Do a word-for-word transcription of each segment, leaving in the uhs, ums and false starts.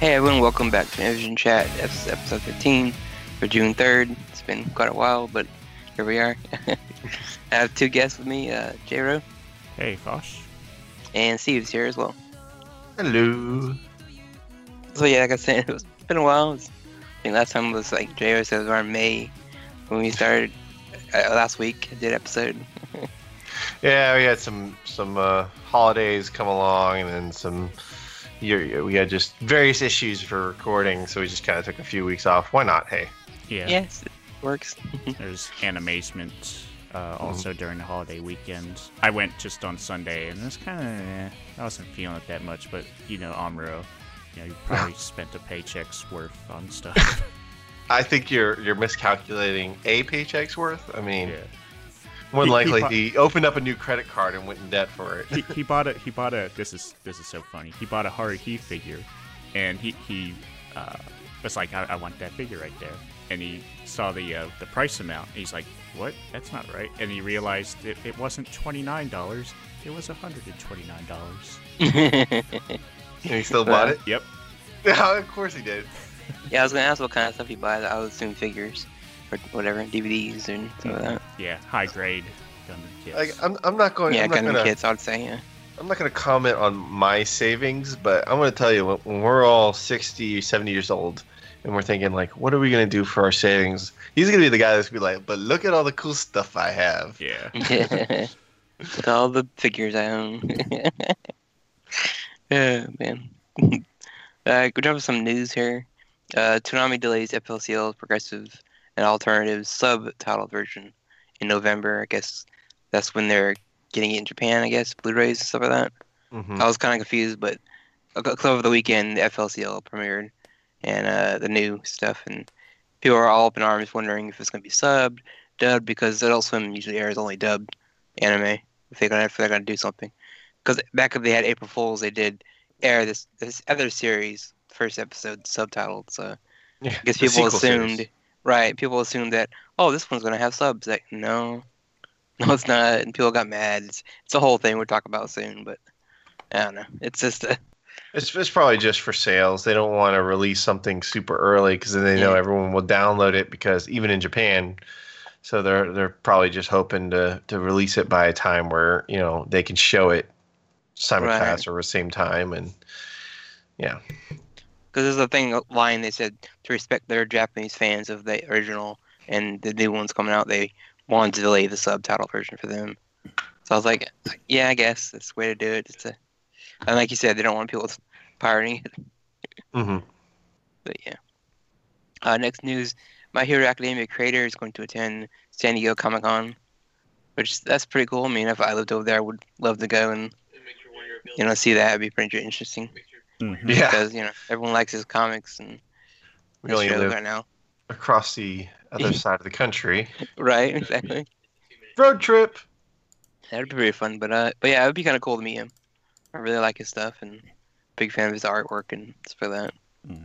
Hey everyone, welcome back to Vision Chat. That's episode fifteen for June third. It's been quite a while, but here we are. I have two guests with me, uh, J-Ro. Hey, Fosh. And Steve's here as well. Hello. So yeah, like I said, it's been a while. It's, I think last time was like J-Ro said it was around May when we started uh, last week. I did episode. Yeah, we had some some uh, holidays come along, and then some. Year, we had just various issues for recording, so we just kind of took a few weeks off. Why not? Hey. Yeah. Yes, it works. There's Animazement uh, also mm-hmm. during the holiday weekend. I went just on Sunday, and it was kind of, eh, I wasn't feeling it that much, but, you know, Amuro, you know, you probably spent a paycheck's worth on stuff. I think you're you're miscalculating a paycheck's worth. I mean, yeah. more than he, likely, he, bought, he opened up a new credit card and went in debt for it. he, he bought a, he bought a, this is this is so funny, he bought a Haruhi figure, and he, he uh, was like, I, I want that figure right there. And he saw the uh, the price amount. He's like, what? That's not right. And he realized it, it wasn't twenty-nine dollars. It was one hundred twenty-nine dollars. And he still bought it? Yep. Yeah, of course he did. Yeah, I was going to ask what kind of stuff you buy. I would assume figures or whatever, D V Ds and stuff like that. Yeah, high grade Gundam kits. Like, I'm, I'm not going Yeah, I'm not Gundam gonna, kits, I would say, yeah. I'm not going to comment on my savings, but I'm going to tell you, when, when we're all sixty, seventy years old, and we're thinking, like, what are we going to do for our savings? He's going to be the guy that's going to be like, but look at all the cool stuff I have. Yeah. With all the figures I own. Oh, man. Uh, go jump with some news here. Uh, Toonami delays F L C L's Progressive and Alternative subtitled version in November. I guess that's when they're getting it in Japan, I guess, Blu-rays and stuff like that. Mm-hmm. I was kind of confused, but over the weekend, the F L C L premiered and uh, the new stuff, and people are all up in arms wondering if it's going to be subbed, dubbed, because Adult Swim usually airs only dubbed anime if they're going to if they're going to do something. Because back when they had April Fools, they did air this this other series, first episode subtitled. So Yeah, I guess the people sequel assumed, series. right? People assumed that oh, this one's going to have subs. Like no, no, it's not. And people got mad. It's it's a whole thing we'll talk about soon, but I don't know. It's just a It's, it's probably just for sales. They don't want to release something super early because then they know Yeah. everyone will download it, because even in Japan, so they're they're probably just hoping to, to release it by a time where, you know, they can show it simulcast Right. or the same time. And yeah. because there's a thing line they said to respect their Japanese fans of the original and the new ones coming out. They wanted to delay the subtitle version for them. So I was like, yeah, I guess that's the way to do it. Just to, and like you said, they don't want people pirating it. Mm-hmm. But yeah. Uh, next news: My Hero Academia creator is going to attend San Diego Comic Con, which that's pretty cool. I mean, if I lived over there, I would love to go and you know see that. It'd be pretty interesting Mhm. Yeah. because you know everyone likes his comics and We his only shows live right now. across the other side of the country. Right, exactly. Road trip. That'd be pretty fun. But uh, but yeah, it would be kind of cool to meet him. I really like his stuff and big fan of his artwork and stuff like that. Mm.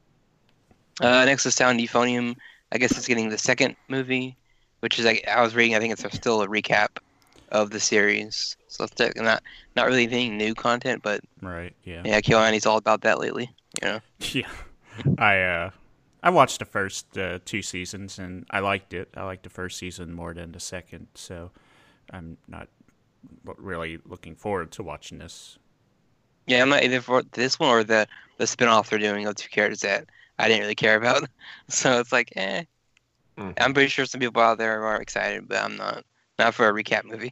Uh, next is Sound Euphonium. I guess it's getting the second movie, which is like I was reading. I think it's still a recap of the series, so it's tech- not not really anything new content. But Right, yeah. yeah, KyoAni's all about that lately. You know. Yeah. I uh I watched the first uh, two seasons and I liked it. I liked the first season more than the second, so I'm not really looking forward to watching this. Yeah, I'm not either for this one or the the spinoff they're doing of two characters that I didn't really care about. So it's like, eh. Mhm. I'm pretty sure some people out there are excited, but I'm not. Not for a recap movie.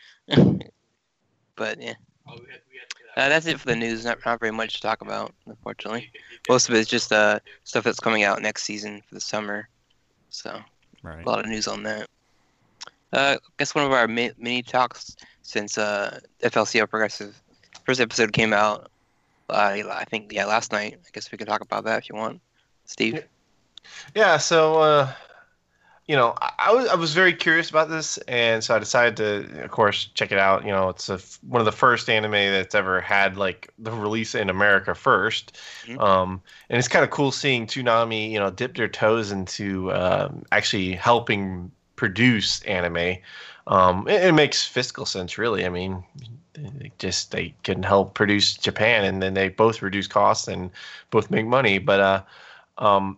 But yeah. Uh, that's it for the news. Not not very much to talk about, unfortunately. Most of it is just uh stuff that's coming out next season for the summer. So Right. a lot of news on that. Uh, I guess one of our mi- mini talks since uh F L C L Progressive first episode came out. Uh, I think yeah last night. I guess we can talk about that if you want, Steve. Yeah. Yeah, so uh, you know, I, I was I was very curious about this, and so I decided to, of course, check it out. You know, it's a, one of the first anime that's ever had like the release in America 1st Mhm. um, and it's kind of cool seeing Toonami, you know, dip their toes into um, actually helping produce anime. Um, it, it makes fiscal sense, really. I mean, they just they can help produce Japan, and then they both reduce costs and both make money. But uh, um,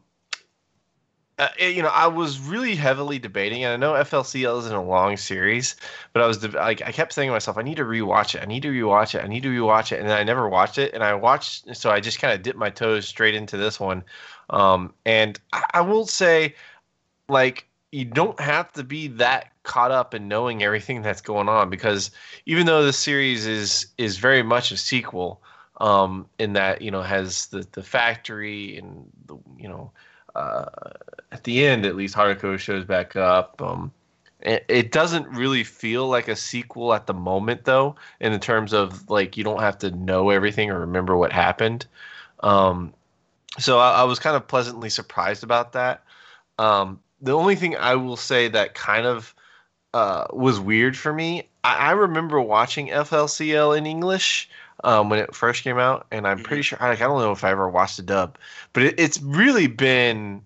uh, you know, I was really heavily debating, and I know F L C L isn't a long series, but I was de- like, I kept saying to myself, I need to rewatch it, I need to rewatch it, I need to rewatch it, and then I never watched it, and I watched, so I just kind of dipped my toes straight into this one, um, and I, I will say, like, you don't have to be that caught up in knowing everything that's going on, because even though the series is is very much a sequel, um, in that, you know, has the the factory and the, you know. Uh, at the end, at least, Haruko shows back up. Um, it, it doesn't really feel like a sequel at the moment, though, in the terms of like you don't have to know everything or remember what happened. Um, so I, I was kind of pleasantly surprised about that. Um, the only thing I will say that kind of uh, was weird for me, I, I remember watching F L C L in English um, when it first came out, and I'm pretty sure, like, I don't know if I ever watched the dub, but it, it's really been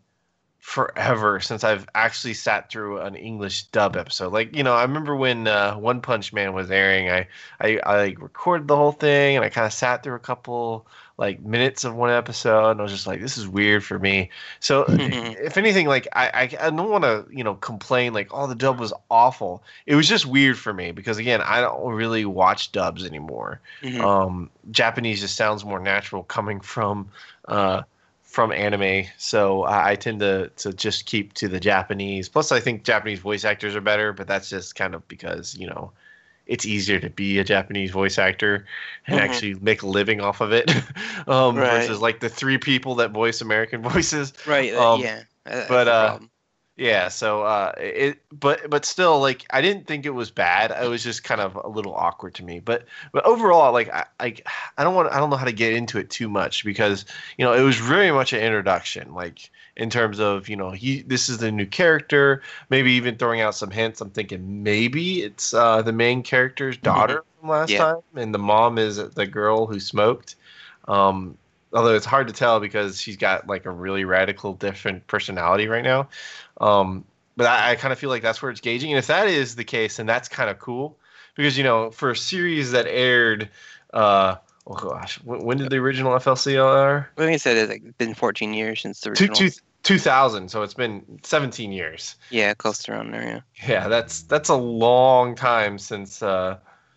forever since I've actually sat through an English dub episode. Like, you know, I remember when uh, One Punch Man was airing, I, I, I like recorded the whole thing, and I kind of sat through a couple like minutes of one episode, and I was just like, this is weird for me. So if anything, like I, I, I don't want to, you know, complain like, oh, the dub was awful. It was just weird for me because, again, I don't really watch dubs anymore. Mhm. Um, Japanese just sounds more natural coming from uh, from anime, so I, I tend to to just keep to the Japanese. Plus, I think Japanese voice actors are better, but that's just kind of because, you know, it's easier to be a Japanese voice actor and Mhm. actually make a living off of it, um, Right. versus like the three people that voice American voices. Right. uh, Um, yeah. that- That's but the uh, problem. yeah, so uh, it, but but still, like, I didn't think it was bad. It was just kind of a little awkward to me. But but overall, like, I I, I don't want I don't know how to get into it too much because, you know, it was very much an introduction. Like, in terms of, you know, he this is the new character. Maybe even throwing out some hints. I'm thinking maybe it's uh, the main character's daughter from last Yeah. time, and the mom is the girl who smoked. Um, although it's hard to tell because she's got like a really radical different personality right now. Um, but I, I kind of feel like that's where it's gauging. And if that is the case, then that's kind of cool because, you know, for a series that aired, uh, oh gosh, when, when did the original F L C L air? Like I said, it's like been fourteen years since the Two, original. two, two thousand. So it's been seventeen years. Yeah, close to around there. Yeah. Yeah, that's that's a long time since, uh,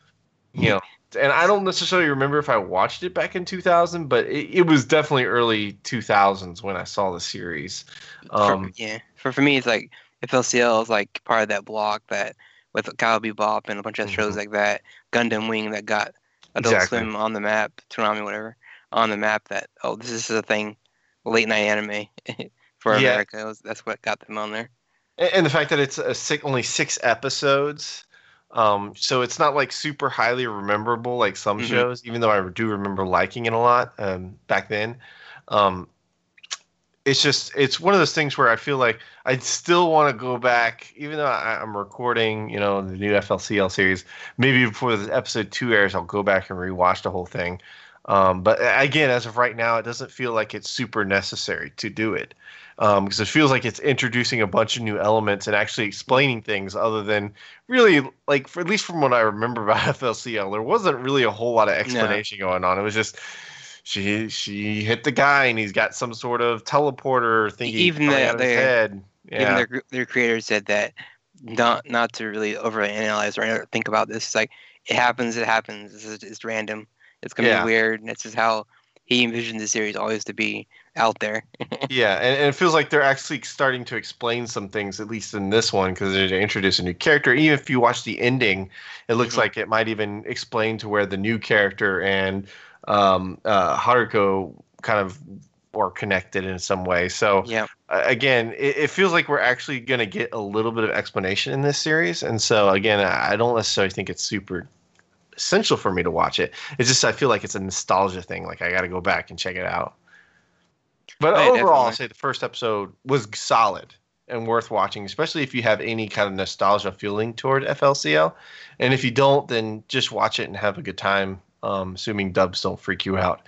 you know, and I don't necessarily remember if I watched it back in two thousand, but it, it was definitely early two thousands when I saw the series. Um, for, yeah. For for me, it's like F L C L is like part of that block that with Cowboy Bebop and a bunch of shows Mhm. like that, Gundam Wing that got Adult Exactly. Swim on the map, Toonami, whatever, on the map. That oh, this is a thing, late night anime for Yeah. America. It was, that's what got them on there. And and the fact that it's a six, only six episodes, um, so it's not like super highly rememberable like some Mhm. shows. Even though I do remember liking it a lot um, back then, um, it's just it's one of those things where I feel like I still want to go back, even though I, I'm recording, you know, the new F L C L series. Maybe before the episode two airs, I'll go back and rewatch the whole thing. Um, but uh, again, as of right now, it doesn't feel like it's super necessary to do it um, because it feels like it's introducing a bunch of new elements and actually explaining things other than really like, for, at least from what I remember about F L C L, there wasn't really a whole lot of explanation going on. It was just she she hit the guy and he's got some sort of teleporter thingy Even coming the- out of his the- head. Even Yeah, their their creators said that not not to really overanalyze or think about this. It's like it happens, it happens. It's, just- it's random. It's gonna Yeah. be weird. And that's just how he envisioned the series always to be out there. yeah, and, and it feels like they're actually starting to explain some things, at least in this one, because they introduce a new character. Even if you watch the ending, it looks Mhm. like it might even explain to where the new character and um, uh, Haruko kind of are connected in some way. So Yeah. uh, again, it, it feels like we're actually going to get a little bit of explanation in this series. And so again, I I don't necessarily think it's super essential for me to watch it. It's just I feel like it's a nostalgia thing. Like I got to go back and check it out. But Yeah, overall, I'll definitely. say the first episode was solid and worth watching, especially if you have any kind of nostalgia feeling toward F L C L. And if you don't, then just watch it and have a good time, um, assuming dubs don't freak you out.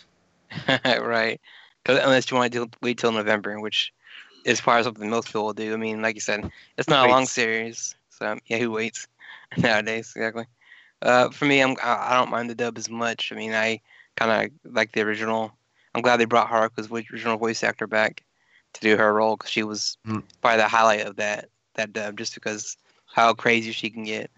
Right. 'Cause unless you want to wait till November, which is probably something most people will do. I mean, like you said, it's not a long Waits. series, so yeah, who waits nowadays? Exactly. Uh, for me, I'm I I don't mind the dub as much. I mean, I kind of like the original. I'm glad they brought Haruka's vo- original voice actor back to do her role because she was Mm. probably the highlight of that that dub, just because how crazy she can get,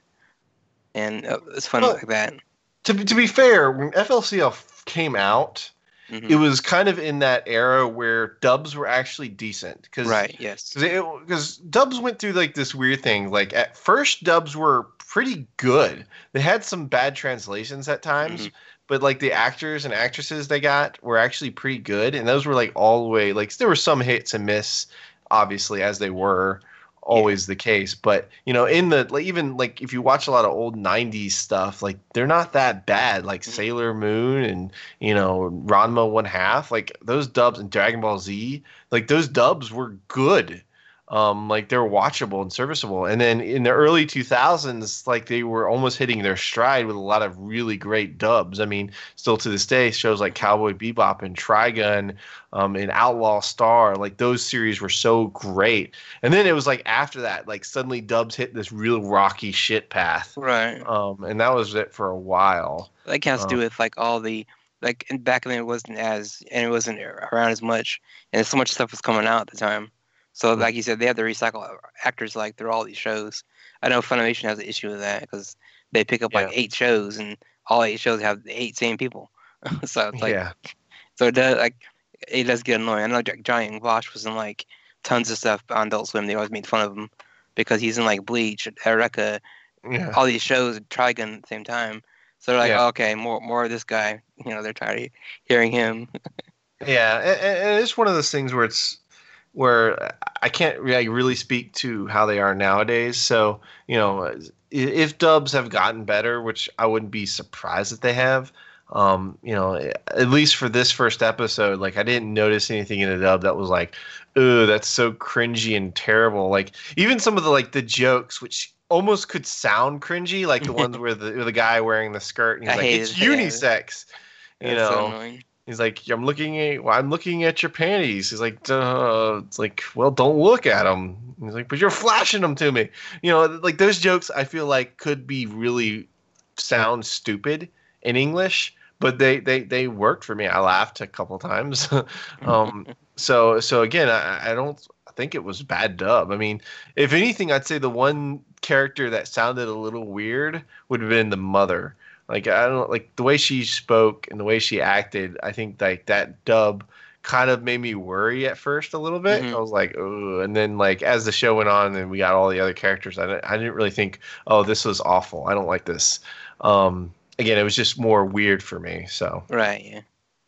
and uh, it's fun Well, like that. to be- to be fair, when F L C L came out, it Hmm. was kind of in that era where dubs were actually decent because Right. Yes. because dubs went through like this weird thing. Like at first, dubs were pretty good. They had some bad translations at times, Hmm. but like the actors and actresses they got were actually pretty good, and those were like all the way like there were some hits and miss, obviously as they were Yeah. always the case. But you know, in the like even like if you watch a lot of old nineties stuff, like they're not that bad. Like Mhm. Sailor Moon and you know Ranma One Half, like those dubs and Dragon Ball Z, like those dubs were good. Um, like they're watchable and serviceable. And then in the early two thousands, like they were almost hitting their stride with a lot of really great dubs. I mean, still to this day, shows like Cowboy Bebop and Trigun, um, and Outlaw Star, like those series were so great. And then it was like after that, like suddenly dubs hit this real rocky shit path. Right. Um, and that was it for a while. That has to do Um, with like all the like in back then it wasn't as and it wasn't around as much, and so much stuff was coming out at the time. So Hmm. like you said, they have to recycle actors like through all these shows. I know Funimation has an issue with that because they pick up like yeah, eight shows and all eight shows have the eight same people. So it's like yeah, so it does like it does get annoying. I know J- Johnny and Bosch was in like tons of stuff on Adult Swim. They always made fun of him because he's in like Bleach, Eureka, yeah, all these shows and Trigun at the same time. So they're like, yeah. oh, okay, more more of this guy. You know, they're tired of hearing him. Yeah, and, and it's one of those things where it's where I can't really really speak to how they are nowadays. So, you know, i- if dubs have gotten better, which I wouldn't be surprised that they have, um, you know, at least for this first episode, like I didn't notice anything in the dub that was like, oh, that's so cringy and terrible. Like even some of the like the jokes, which almost could sound cringy, like the ones where the where the guy wearing the skirt and he's I like, hated it's it. Yeah, unisex, you that's so know. annoying. He's like, I'm looking at, well, I'm looking at your panties. He's like, Duh. It's like, well, don't look at them. He's like, but you're flashing them to me. You know, like those jokes, I feel like could be really sound stupid in English, but they they they worked for me. I laughed a couple times. um, so so again, I, I don't think it was bad dub. I mean, if anything, I'd say the one character that sounded a little weird would have been the mother. Like I don't like the way she spoke and the way she acted. I think like that dub kind of made me worry at first a little bit. I Hmm. was like, oh, and then like as the show went on and we got all the other characters, I didn't, I didn't really think, oh, this was awful. I don't like this. Um, again, it was just more weird for me. So Right. Yeah.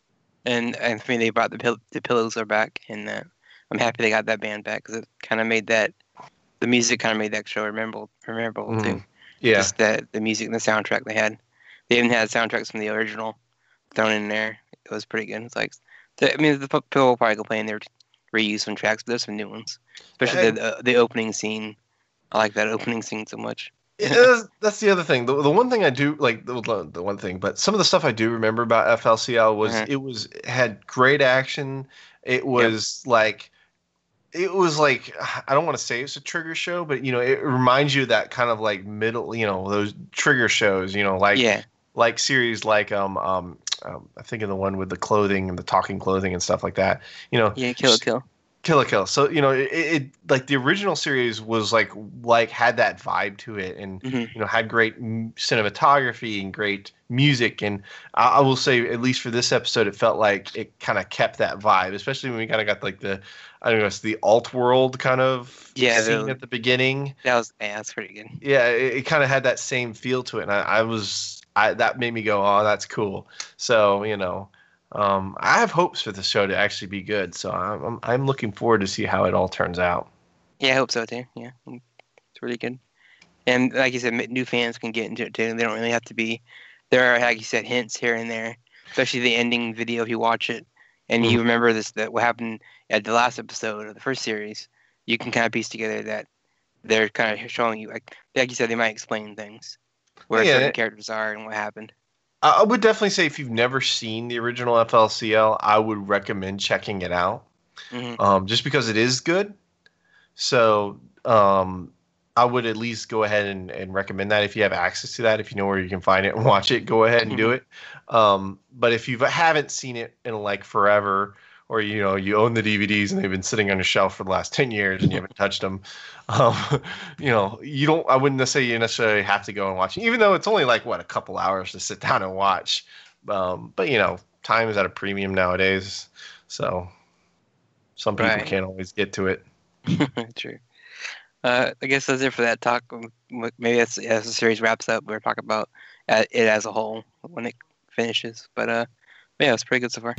And and for me, they brought the pill the pillows are back, and uh, I'm happy they got that band back because it kind of made that the music kind of made that show memorable memorable too. mhm. Yeah, Just that the music and the soundtrack they had. They even had soundtracks from the original thrown in there. It was pretty good. It's like, the, I mean, the people will probably complain they reused some tracks, but there's some new ones, especially and, the, the the opening scene. I like that opening scene so much. yeah, that's, that's the other thing. The, the one thing I do like the, the one thing, but some of the stuff I do remember about F L C L was Uh-huh. it was it had great action. It Yep. was like it was like I don't want to say it's a trigger show, but you know, it reminds you of that kind of like middle, you know, those trigger shows, you know, like Yeah. like series like um um, um I think of the one with the clothing and the talking clothing and stuff like that. You know, Yeah. Kill a kill. Kill la Kill. So you know, it, it like the original series was like like had that vibe to it, and Hmm. you know had great m- cinematography and great music. And I, I will say, at least for this episode, it felt like it kind of kept that vibe, especially when we kind of got like the I don't know, it's the alt world kind of Yeah. scene The, at the beginning. that was yeah. That's pretty good. Yeah, it, it kind of had that same feel to it, and I, I was I that made me go, oh, that's cool. So you know. Um, I have hopes for the show to actually be good, so I'm I'm, I'm looking forward to see how it all turns out. Yeah, I hope so too. Yeah, it's really good. And like you said, m- new fans can get into it too. They don't really have to be. There are, like you said, hints here and there, especially the ending video if you watch it and you Mhm. remember this that what happened at the last episode of the first series. You can kind of piece together that they're kind of showing you, like like you said, they might explain things where Yeah, certain characters are and what happened. I I would definitely say if you've never seen the original F L C L, I would recommend checking it out, Hmm. um, just because it is good. So um, I, I would at least go ahead and, and recommend that if you have access to that, if you know where you can find it and watch it, go ahead and do it. Um, but if you haven't seen it in like forever, or you know you own the D V Ds and they've been sitting on your shelf for the last ten years and you haven't touched them, um, you know you don't. I wouldn't say you necessarily have to go and watch it, even though it's only like what a couple hours to sit down and watch. Um, but you know, time is at a premium nowadays, so some people Right. can't always get to it. True. Uh, I guess that's it for that talk. Um, m- Maybe as, as the series wraps up, we'll talk about uh, it as a whole when it finishes. But uh, yeah, it's pretty good so far.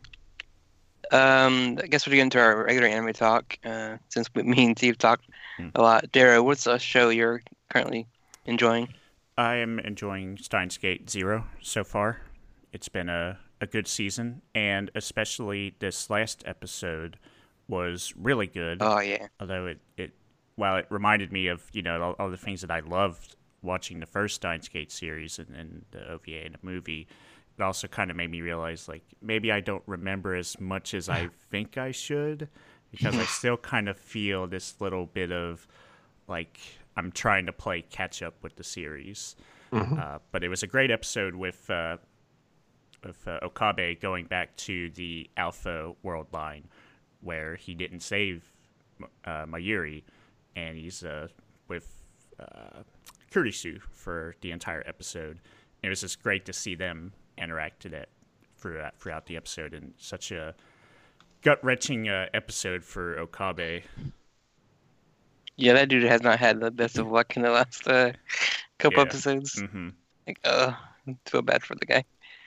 Um, I guess we're getting to our regular anime talk. Uh, since we, me and Steve talked Hmm. a lot. Dara, what's a show you're currently enjoying? I am enjoying Steins Gate Zero so far. It's been a, a good season, and especially this last episode was really good. Oh yeah, Although it, it while it reminded me of, you know, all, all the things that I loved watching the first Steins Gate series and, and the O V A and the movie, it also kind of made me realize, like, maybe I don't remember as much as I think I should, because I still kind of feel this little bit of, like, I'm trying to play catch up with the series. Mm-hmm. Uh, but it was a great episode with uh, with uh, Okabe going back to the Alpha world line, where he didn't save uh, Mayuri, and he's uh, with uh, Kurisu for the entire episode. And it was just great to see them interact to that throughout, throughout the episode, and such a gut-wrenching uh, episode for Okabe. yeah. That dude has not had the best of luck in the last uh, couple Yeah. episodes. Mm-hmm. Like, uh, feel bad for the guy.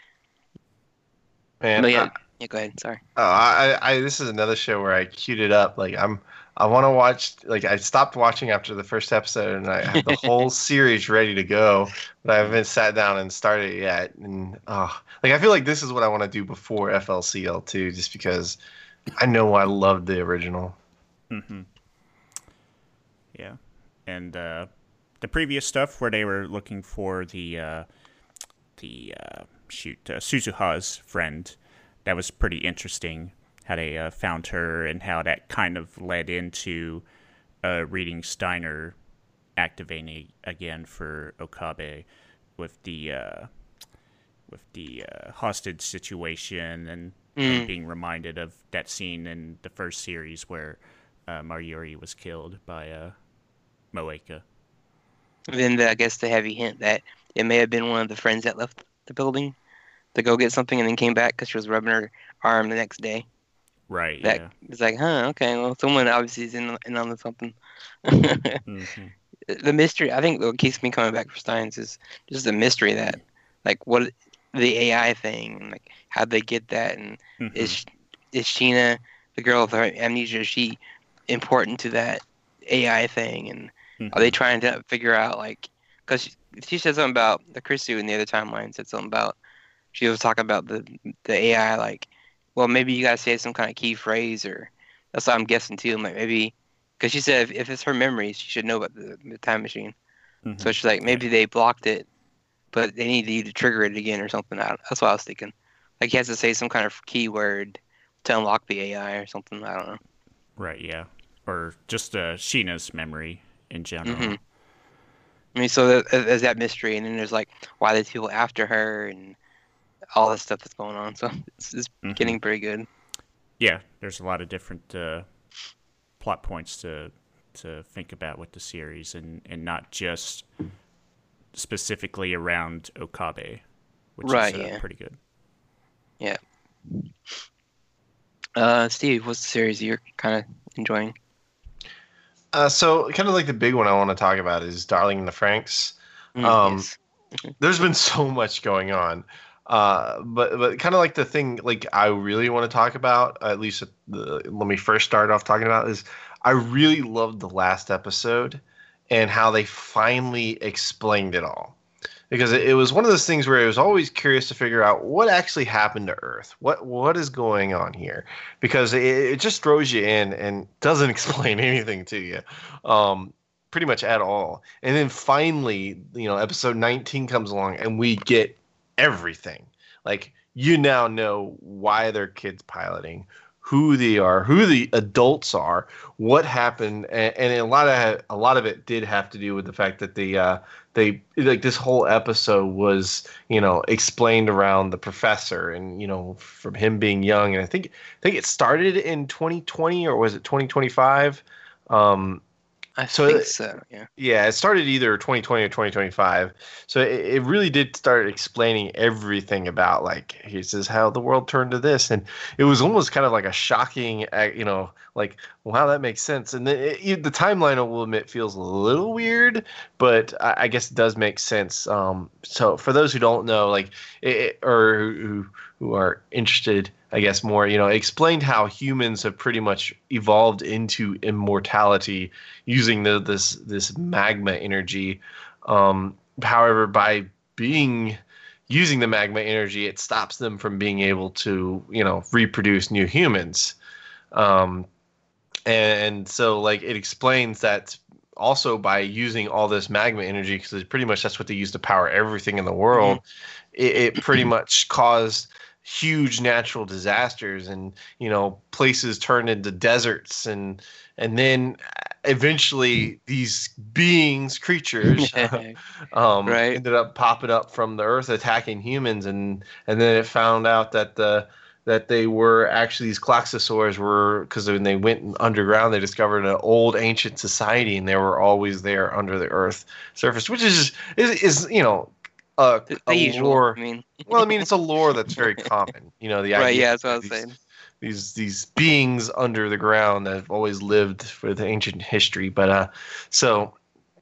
Man, But yeah, I, yeah. Go ahead. Sorry. oh, I, I, this is another show where I queued it up. Like I'm, I want to watch. Like I stopped watching after the first episode, and I have the whole series ready to go, but I haven't sat down and started it yet. And oh, like I feel like this is what I want to do before F L C L too, just because I know I loved the original. Mm-hmm. Yeah, and uh, the previous stuff where they were looking for the uh, the uh, shoot uh, Suzuha's friend, that was pretty interesting. How they uh, found her and how that kind of led into uh, reading Steiner activating again for Okabe with the uh, with the uh, hostage situation, and him Mm. being reminded of that scene in the first series where uh, Mayuri was killed by uh, Moeka. Then the, I guess the heavy hint that it may have been one of the friends that left the building to go get something and then came back because she was rubbing her arm the next day. Right, That yeah. it's like, huh, okay, well, someone obviously is in, in on something. Mm-hmm. The mystery, I think, what keeps me coming back for Steins is just the mystery that, like, what the A I thing, and like, how'd they get that, and Mm-hmm. is is Sheena, the girl with her amnesia, is she important to that A I thing, and are they trying to figure out, like, because she, she said something about the Chrisu in the other timeline said something about, she was talking about the the A I, like, well, maybe you gotta say some kind of key phrase, or that's what I'm guessing too. Like maybe because she said if, if it's her memories, she should know about the, the time machine. Mm-hmm. So she's like, maybe they blocked it, but they need you to trigger it again or something. I don't, that's what I was thinking. Like he has to say some kind of keyword to unlock the A I or something. I don't know. Right, yeah. Or just uh, Sheena's memory in general. Mhm. I mean, so there- there's that mystery, and then there's like why there's people after her and all this stuff that's going on. So it's, it's Mhm. getting pretty good. Yeah, there's a lot of different uh, plot points to to think about with the series, and, and not just specifically around Okabe, which Right, is uh, yeah. pretty good. Uh, Steve, what's the series you're kind of enjoying? Uh, so kind of like the big one I want to talk about is Darling in the Franxx. Mm, Um, yes. There's been so much going on, uh, but but kind of like the thing like I really want to talk about, at least the, let me first start off talking about is I really loved the last episode and how they finally explained it all. Because it, it was one of those things where I was always curious to figure out what actually happened to Earth. What what is going on here? Because it, it just throws you in and doesn't explain anything to you. Um, pretty much at all. And then finally, you know, episode nineteen comes along and we get everything. Like you now know why their kid's piloting, who they are, who the adults are, what happened, and, and a lot of a lot of it did have to do with the fact that the uh, they like this whole episode was you know explained around the professor, and you know from him being young, and I think I think it started in twenty twenty or was it twenty twenty-five? Um, I so think it- so. Yeah. yeah, it started either twenty twenty or twenty twenty-five. So it, it really did start explaining everything about like he says how the world turned to this, and it was almost kind of like a shocking, uh, you know, like wow that makes sense. And then it, it- the timeline, I will admit, feels a little weird, but I, I guess it does make sense. Um, so for those who don't know, like it, it- or who who are interested, I guess more, you know, it explained how humans have pretty much evolved into immortality using the, this this magma energy. Um, however, by being using the magma energy, it stops them from being able to, you know, reproduce new humans. Um, and so, like, it explains that also by using all this magma energy, because pretty much that's what they use to power everything in the world, it, it pretty much caused huge natural disasters, and you know places turned into deserts, and and then eventually these beings creatures um, Right. ended up popping up from the earth attacking humans, and and then it found out that the that they were actually these Klaxosaurs were because when they went underground they discovered an old ancient society, and they were always there under the earth surface, which is is, is you know a, The, a the usual. lore. I mean, Well, I mean, it's a lore that's very common. You know, the right? idea Yeah, that's what I of was these, saying. these these beings under the ground that have always lived with ancient history. But uh, so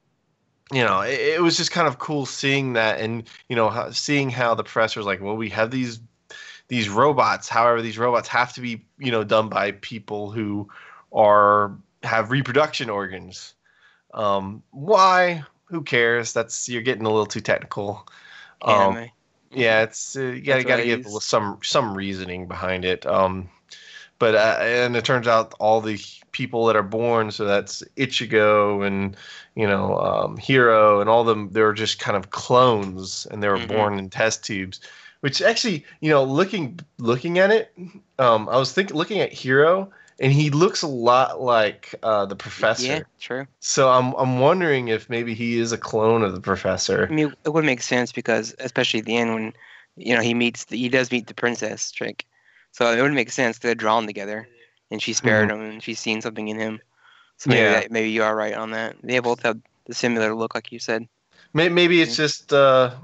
you know, it, it was just kind of cool seeing that, and you know, how, seeing how the professor's like, well, we have these these robots. However, these robots have to be you know done by people who are have reproduction organs. Um, why? Who cares? That's you're getting a little too technical. Um, Anime. yeah, it's uh, you gotta That's what gotta I give a use. little- some some reasoning behind it. Um, but uh, and it turns out all the people that are born, so that's Ichigo and you know um, Hiro and all of them, they were just kind of clones, and they were Mhm. born in test tubes. Which actually, you know, looking looking at it, um, I was thinking looking at Hiro, and he looks a lot like uh, the professor. Yeah, true. So I'm I'm wondering if maybe he is a clone of the professor. I mean, it would make sense because, especially at the end when, you know, he meets, the, he does meet the princess trick, so it would make sense they're drawn together, and she spared him, and she's seen something in him. So maybe Yeah. that, maybe you are right on that. They both have the similar look, like you said. May- Maybe it's just uh,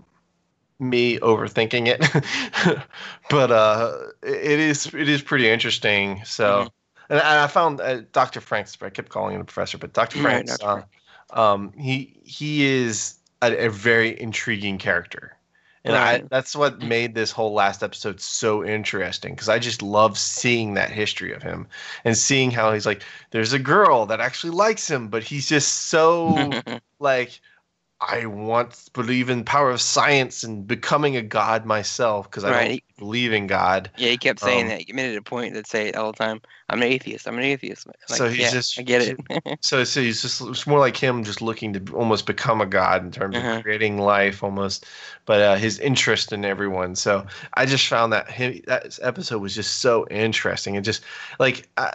me overthinking it, but uh, it is it is pretty interesting. So, Mhm. and I I found uh, Doctor Franks. I kept calling him the professor, but Doctor Right, Franks. Doctor Uh, um, he he is a, a very intriguing character, and I Right. that's what made this whole last episode so interesting, because I just love seeing that history of him and seeing how he's like, there's a girl that actually likes him, but he's just so like, I want to believe in power of science and becoming a god myself, because I Right. don't believe in God. Yeah, he kept saying Um, that. He made it a point to say it all the time. I'm an atheist. I'm an atheist. Like, So he's yeah, just- I get it. So, so he's just it's more like him just looking to almost become a god in terms Uh-huh. of creating life almost, but uh, his interest in everyone. So I just found that him, that episode was just so interesting, and just like I,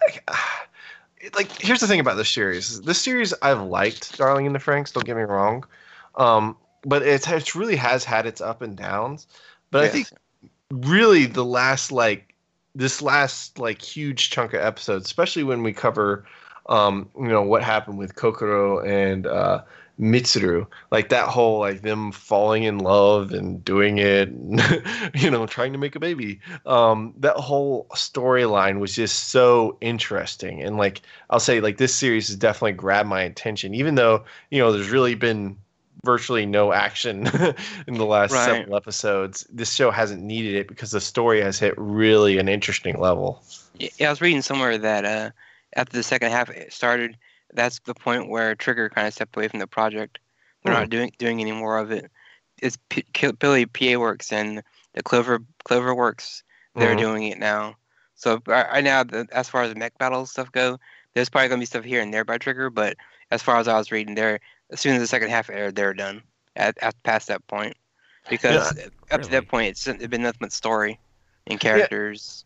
like here's the thing about this series. This series I've liked, Darling in the Franks. Don't get me wrong, um, but it's it really has had its up and downs. But I Yes. think really the last like this last like huge chunk of episodes, especially when we cover um you know what happened with Kokoro and uh Mitsuru, like that whole like them falling in love and doing it and, you know trying to make a baby, um that whole storyline was just so interesting. And like I'll say, like this series has definitely grabbed my attention, even though you know there's really been virtually no action in the last Right. several episodes. This show hasn't needed it because the story has hit really an interesting level. Yeah, I was reading somewhere that uh, after the second half started, that's the point where Trigger kind of stepped away from the project. They're Hmm. not doing doing any more of it. It's P- K- Billy P A Works and the Clover Clover Works. They're Mhm. doing it now. So right right now, the, as far as the mech battles stuff go, there's probably gonna be stuff here and there by Trigger. But as far as I was reading, they're as soon as the second half aired, they're done. At, at past that point, because up to Really? that point, it's, it's been nothing but story and characters.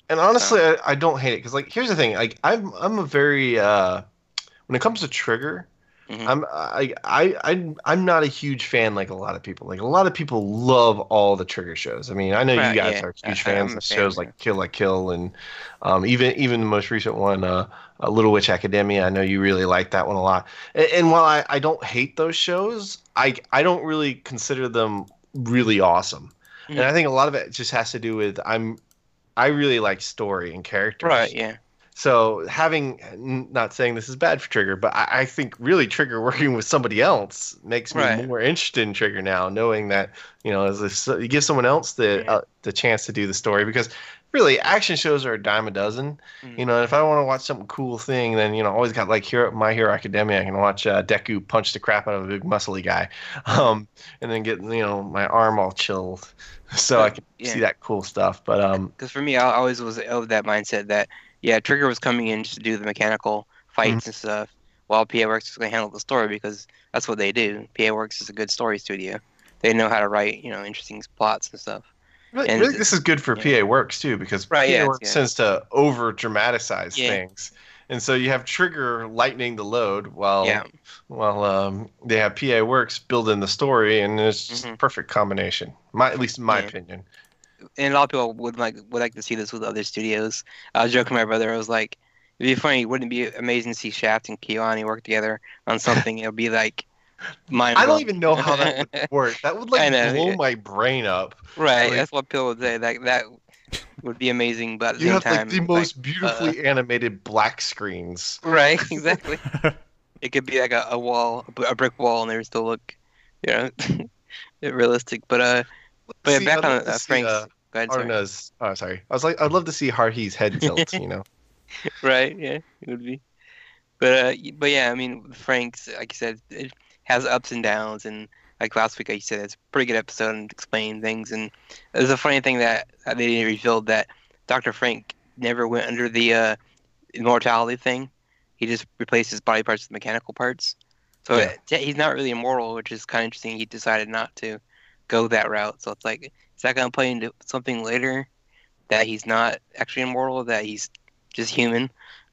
And honestly, So I, I don't hate it because like here's the thing. Like I'm I'm a very uh when it comes to Trigger, hmm I'm I I I I'm not a huge fan like a lot of people. Like a lot of people love all the Trigger shows. I mean, I know you right, guys yeah, are I, huge I- fans I'm a of fan. shows Yeah. like Kill like Kill and um, even even the most recent one, uh, uh, Little Witch Academia. I know you really like that one a lot. And, and while I, I don't hate those shows, I I don't really consider them really awesome. And hmm I think a lot of it just has to do with I'm I really like story and Right, characters. yeah, So having, n- not saying this is bad for Trigger, but I, I think really Trigger working with somebody else makes me right, more interested in Trigger now, knowing that you know as this, you give someone else the yeah. uh, the chance to do the story because really action shows are a dime a dozen. mhm. You know, and if I want to watch something cool thing, then you know, I always got like Hero, My Hero Academia. I can watch uh, Deku punch the crap out of a big muscly guy, um, and then get you know my arm all chilled, so I But can see yeah, that cool stuff. But um, because for me, I always was of that mindset that yeah, Trigger was coming in just to do the mechanical mhm. fights and stuff, while P A Works was going to handle the story because that's what they do. P A Works is a good story studio. They know how to write, you know, interesting plots and stuff. Really, And really, th- this is good for yeah, P A Works too, because right, P A yeah, it's, Works yeah, tends to over dramatize yeah, things, and so you have Trigger lightening the load yeah. while while um, they have P A Works building the story, and it's just a hmm perfect combination. My at least in my Yeah. opinion. And a lot of people would like would like to see this with other studios. I was joking with my brother. I was like, it'd be funny. Wouldn't it be amazing to see Shaft and Keanu work together on something? It would be like mind I don't blowing. even know how that would work. That would I like know, blow yeah. my brain up. Right? Like That's what people would say. That that would be amazing, but at the you same have like the time, like, most uh, beautifully animated black screens. right? Exactly. It could be like a, a wall, a b- a brick wall, and they would still look, you know, realistic. But uh, but yeah, See, back I'd love on to uh, see Frank's. uh, Go ahead, sorry. Arna's. Oh, sorry. I was like, I'd love to see Haruhi's head tilt. You know. Right? Yeah, it would be. But uh, y- but yeah, I mean, Frank's, like you said, it has ups and downs, and like last week, like you said, it's a pretty good episode and explaining things. And there's a funny thing that uh, they revealed that doctor Frank never went under the uh, immortality thing. He just replaced his body parts with mechanical parts. So Yeah. uh, yeah, he's not really immortal, which is kind of interesting. He decided not to go that route. So it's like, is that going to play into something later that he's not actually immortal, that he's just human?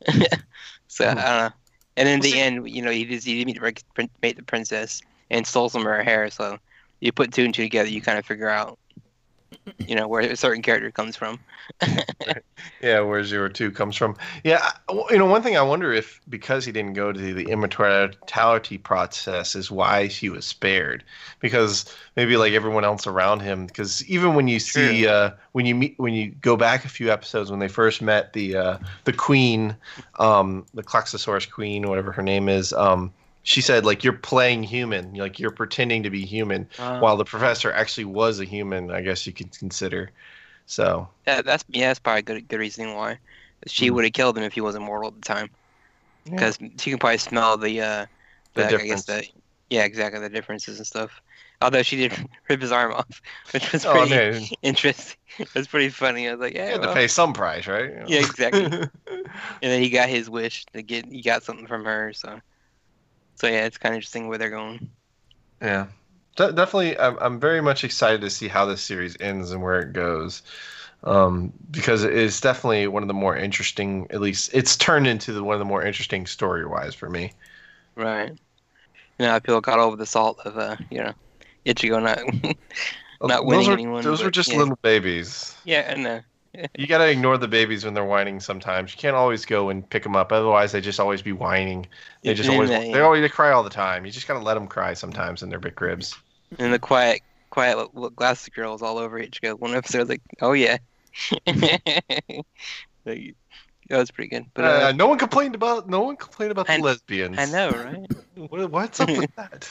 So I don't Mhm. know. And in Well, the see, end, you know, he just he didn't meet the mate the princess and stole some of her hair. So you put two and two together, you kind of figure out, you know, where a certain character comes from. yeah, where zero two comes from. Yeah, I- well, you know, one thing I wonder if because he didn't go to the immortality process is why he was spared. Because maybe like everyone else around him. Because even when you see True. uh, when you meet when you go back a few episodes when they first met the uh, the queen, um, the Klaxosaurus queen, whatever her name is. Um, she said like you're playing human, like you're pretending to be human, Uh, while the professor actually was a human. I guess you could consider. So. that, that's yeah, that's probably a good good reasoning why she Mm. would have killed him if he wasn't mortal at the time, Yeah. because she can probably smell the uh, The the I guess difference. the yeah, exactly, the differences and stuff. Although she did rip his arm off, which was Oh, I pretty mean, interesting. It was pretty funny. I was like, you yeah, had to well, pay some price, right? You yeah, exactly. know? And then he got his wish to get he got something from her. So so yeah, it's kind of interesting where they're going. Yeah. De- definitely, I'm, I'm very much excited to see how this series ends and where it goes. Um, because it's definitely one of the more interesting, at least it's turned into the, one of the more interesting story-wise for me. Right. Now people got over the salt of uh, you know, Ichigo not Uh, not Those winning are anyone, those were but just yeah, little babies. yeah, I know. You gotta ignore the babies when they're whining sometimes. You can't always go and pick them up. Otherwise, they just always be whining. They just And always then, they uh, always they cry all the time. You just gotta let them cry sometimes in their big cribs. and the quiet, quiet little little glasses girls all over Ichigo. One episode, like, oh yeah, like, that was pretty good. But uh, Uh, no one complained about no one complained about the I lesbians. I know, right? What, what's up with that?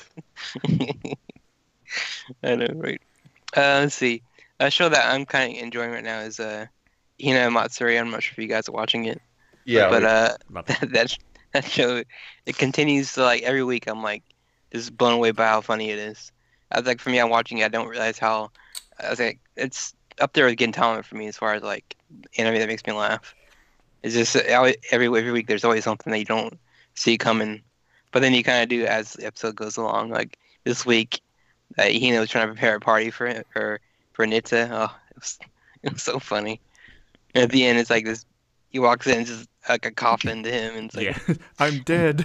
I know, right? Uh, let's see. A show that I'm kind of enjoying right now is uh, Hina Matsuri. I'm not sure if you guys are watching it, Yeah, but we- uh, Love it. that that that show, it continues to, like, every week I'm like just blown away by how funny it is. I was like, for me, I'm watching it, I don't realize how. I was like, it's up there with Gintama for me as far as like anime that makes me laugh. It's just uh, always- every every week there's always something that you don't see coming, but then you kind of do as the episode goes along. Like this week, uh, Hina was trying to prepare a party for for for Nita. Oh, it was it was so funny. And at the end, it's like this. He walks in, it's just like a coffin to him, and it's like, Yeah, I'm dead.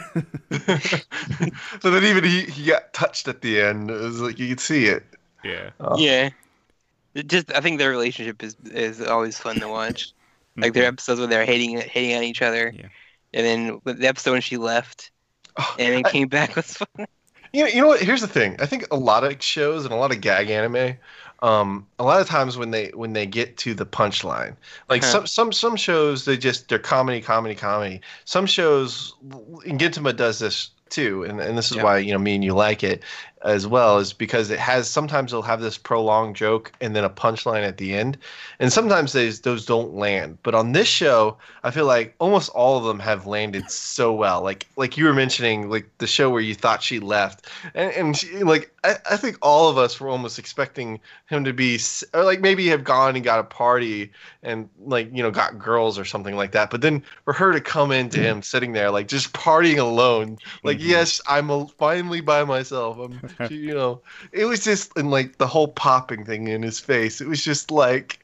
So then even he, he got touched at the end. It was like you could see it. Yeah. Oh. yeah. It just, I think their relationship is is always fun to watch. Like their episodes where they're hating hating on each other, Yeah. and then with the episode when she left Oh, and then I- came back was fun. You know, you know what? Here's the thing. I think a lot of shows and a lot of gag anime, um, a lot of times when they when they get to the punchline, like Huh. some some some shows they just they're comedy, comedy, comedy. Some shows, and Gintama does this too, and and this is Yeah. why you know me and you like it as well, is because it has sometimes they'll have this prolonged joke and then a punchline at the end, and sometimes those those don't land. But on this show, I feel like almost all of them have landed so well. Like like you were mentioning, like the show where you thought she left, and and she, like I, I think all of us were almost expecting him to be, s- or like maybe have gone and got a party and like you know got girls or something like that. But then for her to come into him sitting there like just partying alone, like Mhm. yes, I'm a, finally by myself. I'm she, you know, it was just and like the whole popping thing in his face. It was just like,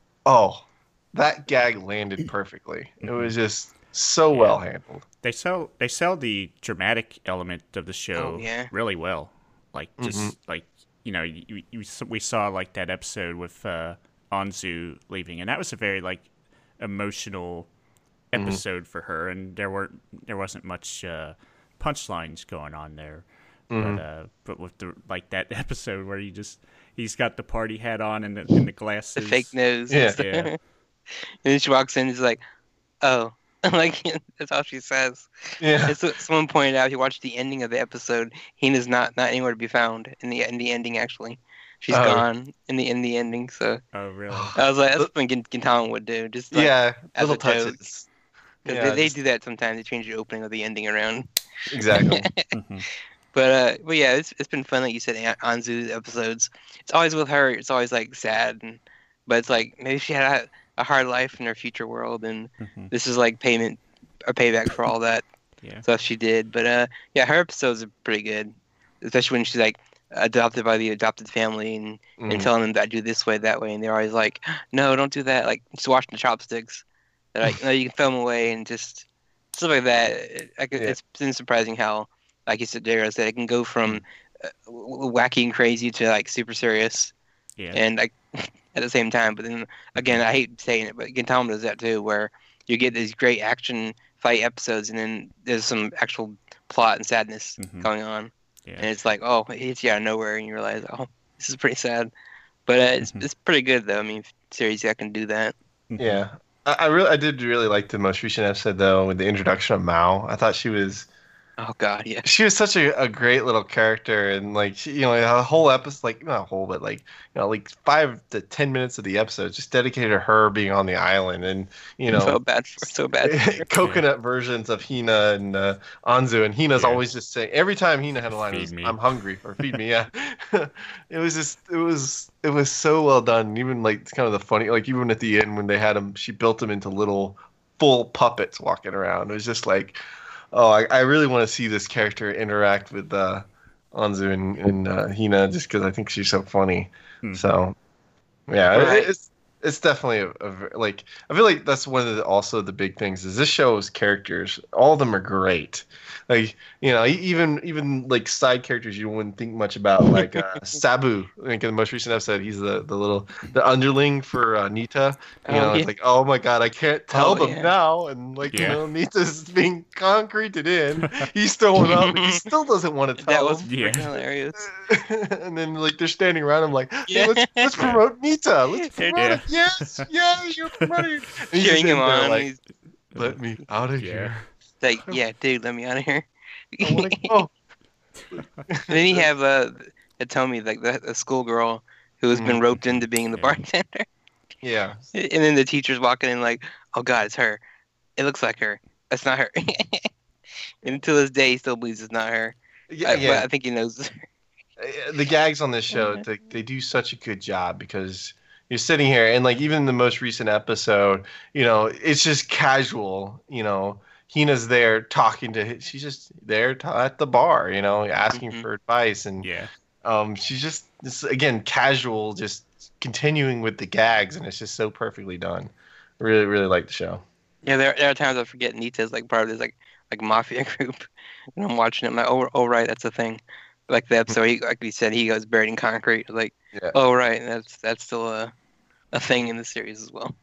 oh, that gag landed perfectly. It was just so Yeah. well handled. They sell they sell the dramatic element of the show Oh, yeah. really well. Like just Mhm. like you know you, you, we saw like that episode with uh, Anzu leaving, and that was a very like emotional Mhm. episode for her, and there weren't there wasn't much uh, punchlines going on there. Mhm. But uh, but with the like that episode where he just he's got the party hat on and the, and the The glasses. fake nose. Yeah. And, stuff. Yeah. And then she walks in, and is like, oh, like that's all she says. Yeah. It's, someone pointed out if you watch the ending of the episode, Hina's not not anywhere to be found in the in the ending. Actually, she's Oh. gone in the in the ending. So Oh really? I was like, that's something Gin- Gintama would do. Just like, Yeah. as Little a joke. touches. 'cause Yeah, they, they just- do that sometimes. They change the opening or the ending around. exactly. Mhm. But uh, but yeah, it's it's been fun. Like you said, An- Anzu episodes. It's always with her. It's always like sad, and but it's like maybe she had a, a hard life in her future world, and Mhm. this is like payment or payback for all that Yeah. stuff she did. But uh, yeah, her episodes are pretty good, especially when she's like adopted by the adopted family and, and Mhm. telling them that I do this way, that way, and they're always like, no, don't do that. Like just washing the chopsticks. They're like, no, you can throw them away and just stuff like that. It, I could, Yeah. It's been surprising how, like you said, Dara said, it can go from uh, w- wacky and crazy to like super serious, Yeah. and like at the same time. But then again, I hate saying it, but Gintama does that too, where you get these great action fight episodes, and then there's some actual plot and sadness Mhm. going on, and Yeah. it's like, oh, it hits you out of nowhere, and you realize, oh, this is pretty sad. But uh, it's Mhm. it's pretty good though. I mean, series that can do that. Mhm. Yeah. I, I really I did really like the most recent episode though with the introduction of Mao. I thought she was Oh God, yeah. she was such a, a great little character, and like she, you know a whole episode, like not a whole but like you know like five to ten minutes of the episode just dedicated to her being on the island, and you I know felt bad for so bad. For her. coconut versions of Hina and uh, Anzu, and Hina's Yeah. always just saying every time Hina had a line, it Feed was, me. "I'm hungry" or "Feed me." Yeah, it was just it was it was so well done. Even like it's kind of the funny, like even at the end when they had him, she built him into little full puppets walking around. It was just like, oh, I, I really want to see this character interact with uh, Anzu and, and uh, Hina just because I think she's so funny. Mhm. So, yeah, it- Right. it's it's definitely a, a ver- like I feel like that's one of the also the big things is this show's characters. All of them are great. Like you know, e- even even like side characters you wouldn't think much about, like uh, Sabu. I think in the most recent episode, he's the, the little the underling for uh, Nita. You Oh, know, yeah. it's like, oh my god, I can't tell Oh, them yeah. now, and like Yeah. you know, Nita's being concreted in. He's throwing up. He still doesn't want to That tell was them. Yeah. freaking hilarious. And then like they're standing around him like, hey, Yeah. let's let's promote Nita. Let's Yeah. promote it. Yes, yes, you're promoting. And he's Cheering just him in there on. like, He's let me out of Yeah. here. like, yeah, dude, let me out of here. I want to go. And then you have uh, Hitomi, like the, the schoolgirl who has been Mhm. roped into being the Yeah. bartender. Yeah. And then the teacher's walking in like, oh God, it's her. It looks like her. That's not her. And until this day, he still believes it's not her. Yeah, I, yeah. But I think he knows. It's her. Uh, the gags on this show, Yeah. they, they do such a good job because you're sitting here and like even in the most recent episode, you know, it's just casual, you know, Hina's there talking to hi- she's just there to, at the bar, you know, asking Mhm. for advice, and Yeah. um she's just this again casual, just continuing with the gags, and it's just so perfectly done. Really, really like the show. Yeah, there there are times I forget Nita's like part of this like like mafia group, and I'm watching it. I'm like, oh, oh right, that's a thing. Like the episode, he like he said, he goes buried in concrete. Like, Yeah. oh right, that's that's still a a thing in the series as well.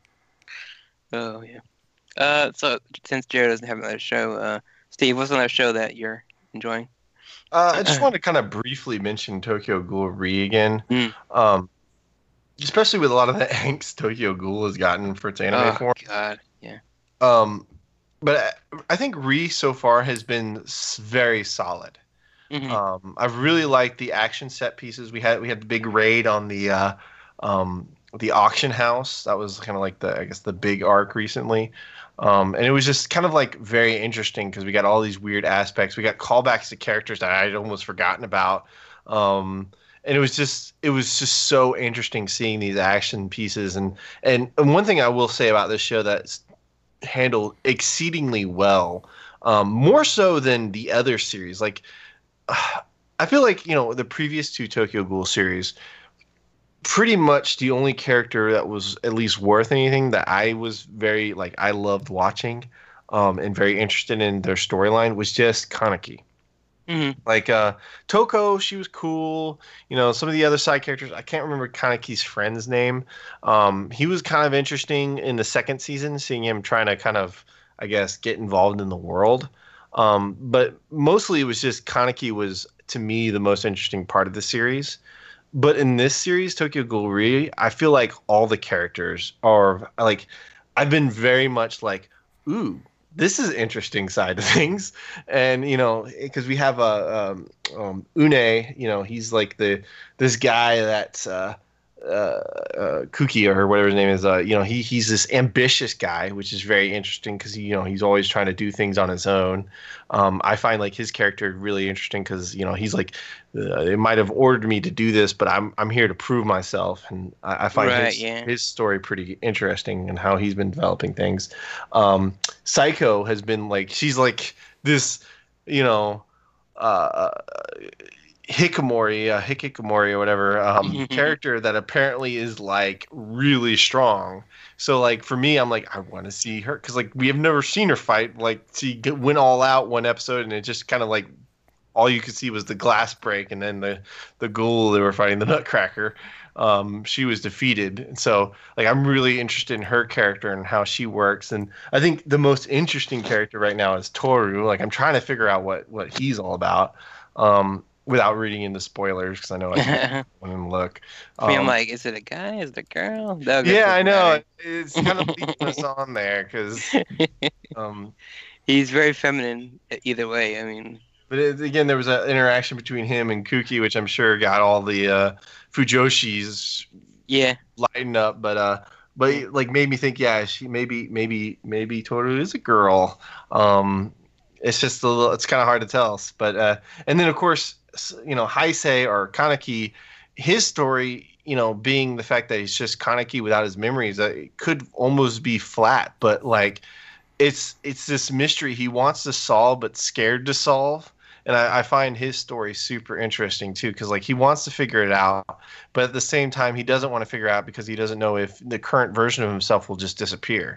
Oh yeah. Uh, so since Jared doesn't have another show, uh, Steve, what's another show that you're enjoying? Uh, I just want to kind of briefly mention Tokyo Ghoul Re again. Mm. Um, especially with a lot of the angst Tokyo Ghoul has gotten for its anime Oh form. God, yeah. Um, but I, I think Re so far has been s- very solid. Mhm. Um, I've really liked the action set pieces. We had we had the big raid on the uh, um, the auction house. That was kind of like the I guess the big arc recently. Um, and it was just kind of like very interesting because we got all these weird aspects. We got callbacks to characters that I'd almost forgotten about. Um, and it was just it was just so interesting seeing these action pieces. And, and and one thing I will say about this show that's handled exceedingly well, um, more so than the other series. Like I feel like, you know, the previous two Tokyo Ghoul series, pretty much the only character that was at least worth anything that I was very like I loved watching um, and very interested in their storyline was just Kaneki. Mhm. Like uh, Toko, she was cool. You know, some of the other side characters, I can't remember Kaneki's friend's name. Um, he was kind of interesting in the second season, seeing him trying to kind of, I guess, get involved in the world. Um, but mostly it was just Kaneki was, to me, the most interesting part of the series. But in this series, Tokyo Ghoul Re, I feel like all the characters are like, I've been very much like, ooh, this is interesting side of things. And, you know, because we have a um, um, Une, you know, he's like the this guy that's uh, uh, uh, Kuki or whatever his name is. Uh, you know, he he's this ambitious guy, which is very interesting because you know he's always trying to do things on his own. Um, I find like his character really interesting because you know he's like uh, they might have ordered me to do this, but I'm I'm here to prove myself, and I, I find Right, his yeah. his story pretty interesting and how he's been developing things. Um, Psycho has been like she's like this, you know. Uh, Hikikomori, uh, Hikikomori or whatever um, character that apparently is like really strong. So like for me, I'm like I want to see her because like we have never seen her fight. Like she get, went all out one episode and it just kind of like all you could see was the glass break and then the the ghoul they were fighting the Nutcracker. Um, she was defeated. And so like I'm really interested in her character and how she works. And I think the most interesting character right now is Toru. Like I'm trying to figure out what what he's all about. Um, without reading into spoilers because I know I can and look. I mean, I'm Um, like, is it a guy? Is it a girl? That yeah, I doesn't know. matter. It's kind of leading us on there because, um, He's very feminine e- either way. I mean, but it, again, there was an interaction between him and Kuki, which I'm sure got all the uh, Fujoshis yeah. lighting up. But uh, but it, like made me think, yeah, she maybe maybe maybe Toru is a girl. Um, it's just a little. It's kind of hard to tell. But uh, and then of course, s- you know, Heisei or Kaneki, his story, you know, being the fact that he's just Kaneki without his memories, uh, it could almost be flat. But like, it's it's this mystery he wants to solve but scared to solve. And I, I find his story super interesting too, because like he wants to figure it out, but at the same time he doesn't want to figure it out because he doesn't know if the current version of himself will just disappear.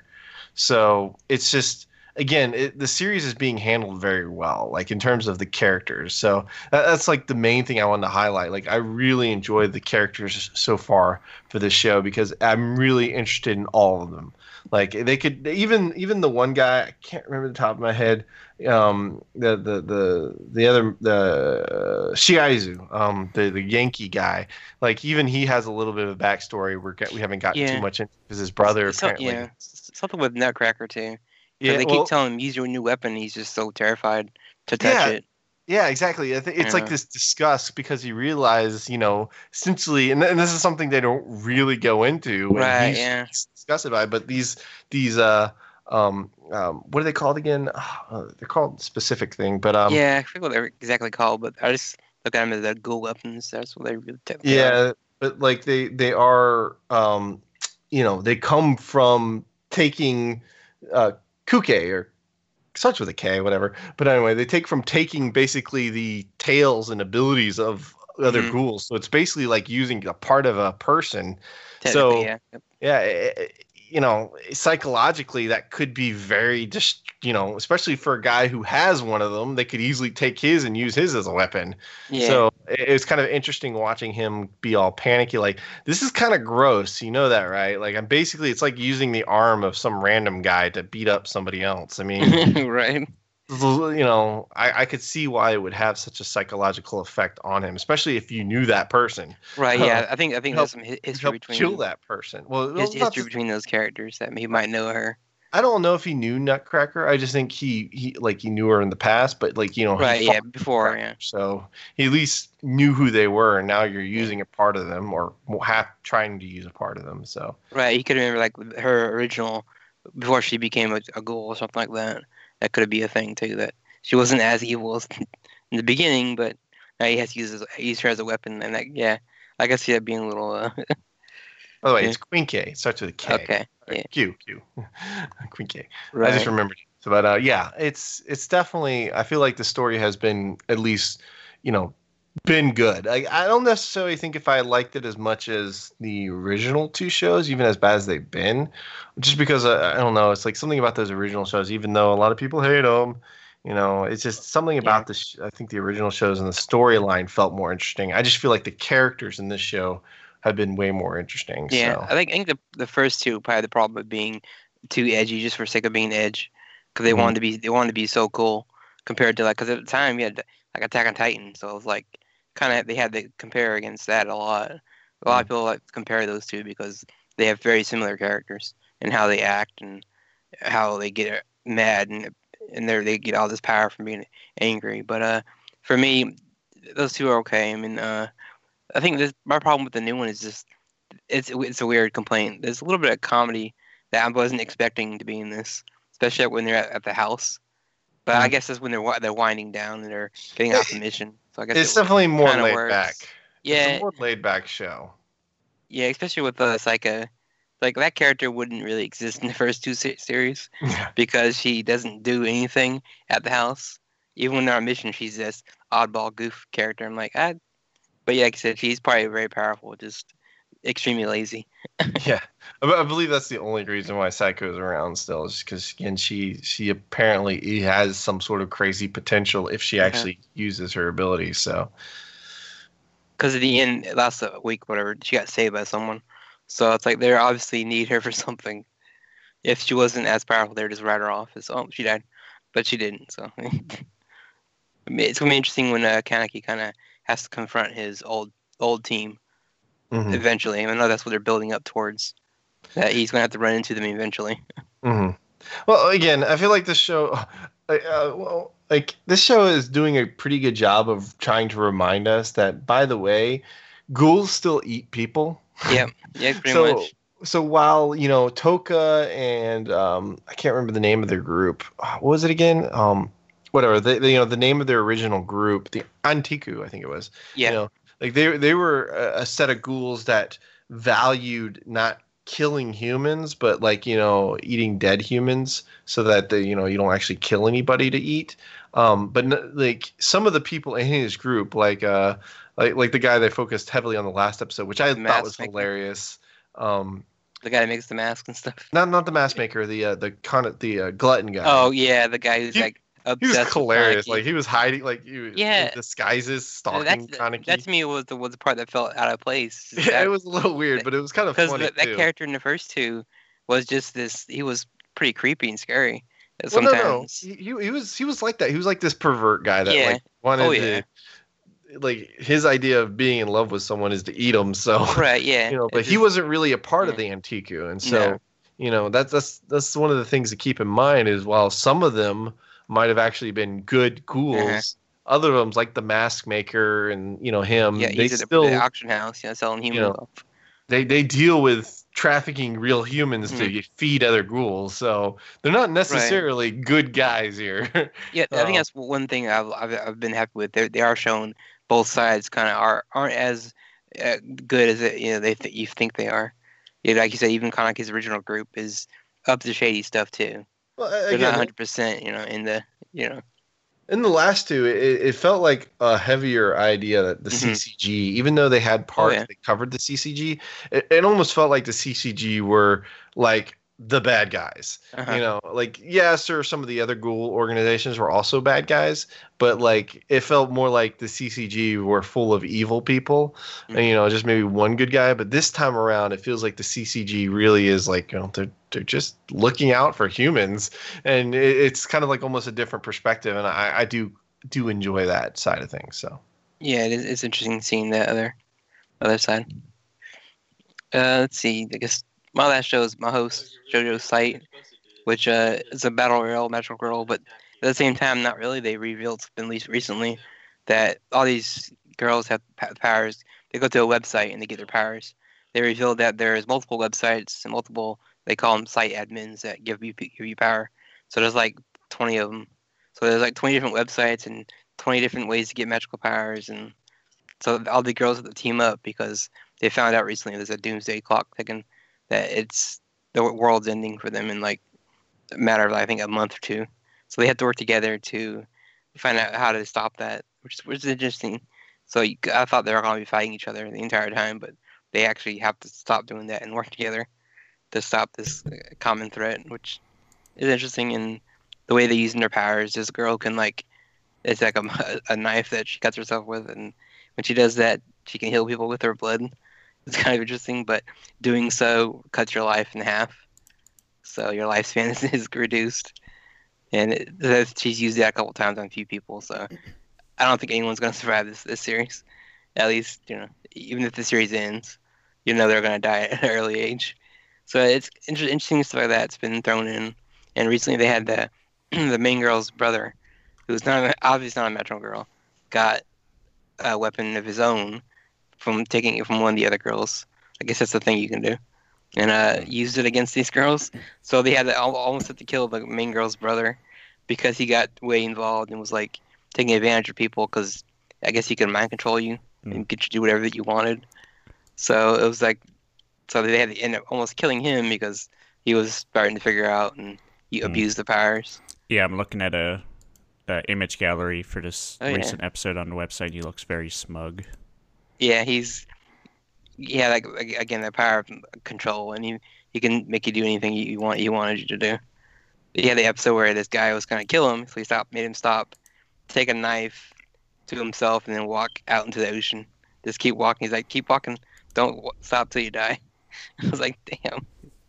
So it's just again, it, the series is being handled very well, like in terms of the characters. So that, that's like the main thing I wanted to highlight. Like I really enjoyed the characters so far for this show because I'm really interested in all of them. Like they could even even the one guy I can't remember the top of my head. Um, the the the the other the uh, Shiaizu, um, the the Yankee guy. Like even he has a little bit of a backstory. We're get, we haven't gotten Yeah. too much into because his brother So, apparently. yeah. s- Something with Nutcracker too. 'Cause Yeah, they well, keep telling him use your new weapon. He's just so terrified to touch Yeah. it. Yeah, exactly. I think it's Yeah. like this disgust because he realizes, you know, essentially, and, and this is something they don't really go into when Right, he's, yeah. he's disgusted by it, but these these uh um um what are they called again? Uh, they're called specific thing, but um yeah, I forget what they're exactly called, but I just look at them as the ghoul weapons. That's what they really technically are. yeah, but like they they are um you know they come from taking uh kuke or starts with a K, whatever. But anyway, they take from taking basically the tales and abilities of other Mhm. ghouls. So it's basically like using a part of a person. Technically, So yeah. Yep. yeah, i- i- you know, psychologically, that could be very just, you know, especially for a guy who has one of them, they could easily take his and use his as a weapon. Yeah. So it, it was kind of interesting watching him be all panicky. Like, this is kind of gross. You know that, right? Like, I'm basically, it's like using the arm of some random guy to beat up somebody else. I mean, Right. you know, I, I could see why it would have such a psychological effect on him, especially if you knew that person. Right. Yeah. I think I think Help- there's some hi- history Help between kill that person. Well, his, it's not history just- between those characters that he might know her. I don't know if he knew Nutcracker. I just think he, he like he knew her in the past, but like you know, he Right. Yeah. fought Before. Nutcracker, Yeah. so he at least knew who they were, and now you're using a part of them, or half trying to use a part of them. So Right. He could remember like her original before she became a, a ghoul or something like that. That could be a thing too. That she wasn't as evil as in the beginning, but now he has to use, his, use her as a weapon, and that yeah, I can see that being a little. Uh, by the way, Yeah. it's Queen K. It starts with a K. okay. Yeah. Q Q. Queen K. Right. I just remembered. So, but uh, yeah, it's it's definitely. I feel like the story has been at least, you know, been good. I I don't necessarily think if I liked it as much as the original two shows, even as bad as they've been, just because uh, I don't know. It's like something about those original shows, even though a lot of people hate them. You know, it's just something about Yeah. this. I think the original shows and the storyline felt more interesting. I just feel like the characters in this show have been way more interesting. Yeah, So. I think I think the the first two probably had the problem with being too edgy just for sake of being edge, because they Mhm. wanted to be they wanted to be so cool compared to like because at the time you had like Attack on Titan, so it was like kind of they had to compare against that a lot. A lot of people like to compare those two because they have very similar characters and how they act and how they get mad and and they they get all this power from being angry. But uh, for me, those two are okay. I mean, uh, I think this my problem with the new one is just it's it's a weird complaint. There's a little bit of comedy that I wasn't expecting to be in this, especially when they're at, at the house. But I Mhm. guess that's when they're wi- they're winding down and they're getting off the mission. So I guess It's it definitely more kinda laid works. back. It's Yeah, a more laid back show. yeah, especially with uh, Psycho. Like that character wouldn't really exist in the first two se- series Yeah. because she doesn't do anything at the house. Even when they're on mission, she's this oddball goof character. I'm like, ah. But yeah, like I said, she's probably very powerful, just extremely lazy. Yeah, I, I believe that's the only reason why Psycho's around still, is because again, she she apparently has some sort of crazy potential if she Yeah. actually uses her ability. So Because at the end, last uh, week, whatever, she got saved by someone. So it's like they obviously need her for something. If she wasn't as powerful, they would just write her off. It's, oh, she died. But she didn't, so. I mean, it's going to be interesting when uh, Kaneki kind of has to confront his old old team mhm, eventually. I know that's what they're building up towards. That he's going to have to run into them eventually. mhm. Well, again, I feel like this show, uh, well, like this show is doing a pretty good job of trying to remind us that, by the way, ghouls still eat people. Yeah, yeah, pretty so, much. So while you know Toka and um, I can't remember the name of their group. Uh, What was it again? Um, whatever. They, they, you know, the name of their original group, the Antiku, I think it was. Yeah, You know, like they they were a, a set of ghouls that valued not killing humans, but like you know eating dead humans, so that they, you know you don't actually kill anybody to eat. Um, but n- like some of the people in his group, like uh, like like the guy they focused heavily on the last episode, which I The thought was mask maker. hilarious. Um, the guy that makes the mask and stuff. not not the mask maker, the uh, the con the uh, glutton guy. Oh, yeah, the guy who's He- like he obsessed was with hilarious. Kaneki. Like he was hiding, like he was Yeah. in disguises, Uh, stalking that's, Kaneki. that to me was the was the part that felt out of place. Yeah, it was a little weird, but it was kind of because funny that, that too. character in the first two was just this. He was pretty creepy and scary. uh, Well, no, Sometimes. no, he, he he was he was like that. He was like this pervert guy that Yeah. like wanted Oh, yeah. to, like his idea of being in love with someone is to eat them. So Right. Yeah. you know, but It's he just- wasn't really a part of yeah. the Antiku, and so No. you know that's that's that's one of the things to keep in mind is while some of them might have actually been good ghouls, Uh-huh. other of them like the mask maker and you know him, Yeah. they He's at the, still the auction house. You know, selling human know, stuff. they they deal with trafficking real humans Mhm. to feed other ghouls, so they're not necessarily good guys here. Yeah. I Um, think that's one thing I've I've, I've been happy with. They they are shown both sides kind of are aren't as uh, good as it, you know they th- you think they are. Yeah. Like you said, even Kaneki's original group is up to shady stuff too. well, They're not again, one hundred percent. You know, in the you know. In the last two, it, it felt like a heavier idea that the Hmm. C C G, even though they had Oh parts yeah. that covered the C C G, it, it almost felt like the C C G were like the bad guys. You Uh-huh. know, like yes, or some of the other ghoul organizations were also bad guys, but like it felt more like the C C G were full of evil people, and you know, just maybe one good guy. But this time around, it feels like the C C G really is like, you know, they're they're just looking out for humans, and it, it's kind of like almost a different perspective, and I, I do do enjoy that side of things. So Yeah, it is, it's interesting seeing the other other side. Uh, let's see. I guess my last show is my host JoJo's Site, which uh is a battle royale magical girl, but at the same time, not really. They revealed, at least recently, that all these girls have pa- powers. They go to a website and they get their powers. They revealed that there's multiple websites and multiple. They call them site admins that give you give you power. So there's like twenty of them. So there's like twenty different websites and twenty different ways to get magical powers, and so all the girls have to team up because they found out recently there's a doomsday clock ticking that it's the world's ending for them in like a matter of I think a month or two. So they have to work together to find out how to stop that, which is, which is interesting. So you, I thought they were going to be fighting each other the entire time, but they actually have to stop doing that and work together to stop this uh, common threat, which is interesting. And the way they're using their powers, this girl can like it's like a, a knife that she cuts herself with, and when she does that, she can heal people with her blood. It's kind of interesting, but doing so cuts your life in half, so your lifespan is, is reduced. And it, that- she's used that a couple times on a few people, so I don't think anyone's going to survive this this series. At least, you know, even if the series ends, you know they're going to die at an early age. So it's inter- interesting stuff like that's been thrown in. And recently they had the the main girl's brother, who's not obviously not a Metro girl, got a weapon of his own from taking it from one of the other girls. I guess that's the thing you can do, and uh, used it against these girls. So they had to, al- almost had to kill the main girl's brother because he got way involved and was like taking advantage of people because I guess he could mind control you and get you to do whatever that you wanted. So it was like, so they had to end up almost killing him because he was starting to figure out and he Mm. abused the powers. Yeah, I'm looking at a, a image gallery for this Oh, yeah. recent episode on the website. He looks very smug. Yeah, he's yeah, like ag- again, the power of control, and he he can make you do anything you you want he wanted you to do. Yeah, the episode where this guy was gonna kill him, so he stopped, made him stop, take a knife to himself, and then walk out into the ocean. Just keep walking. He's like, keep walking, don't w- stop till you die. I was like, damn,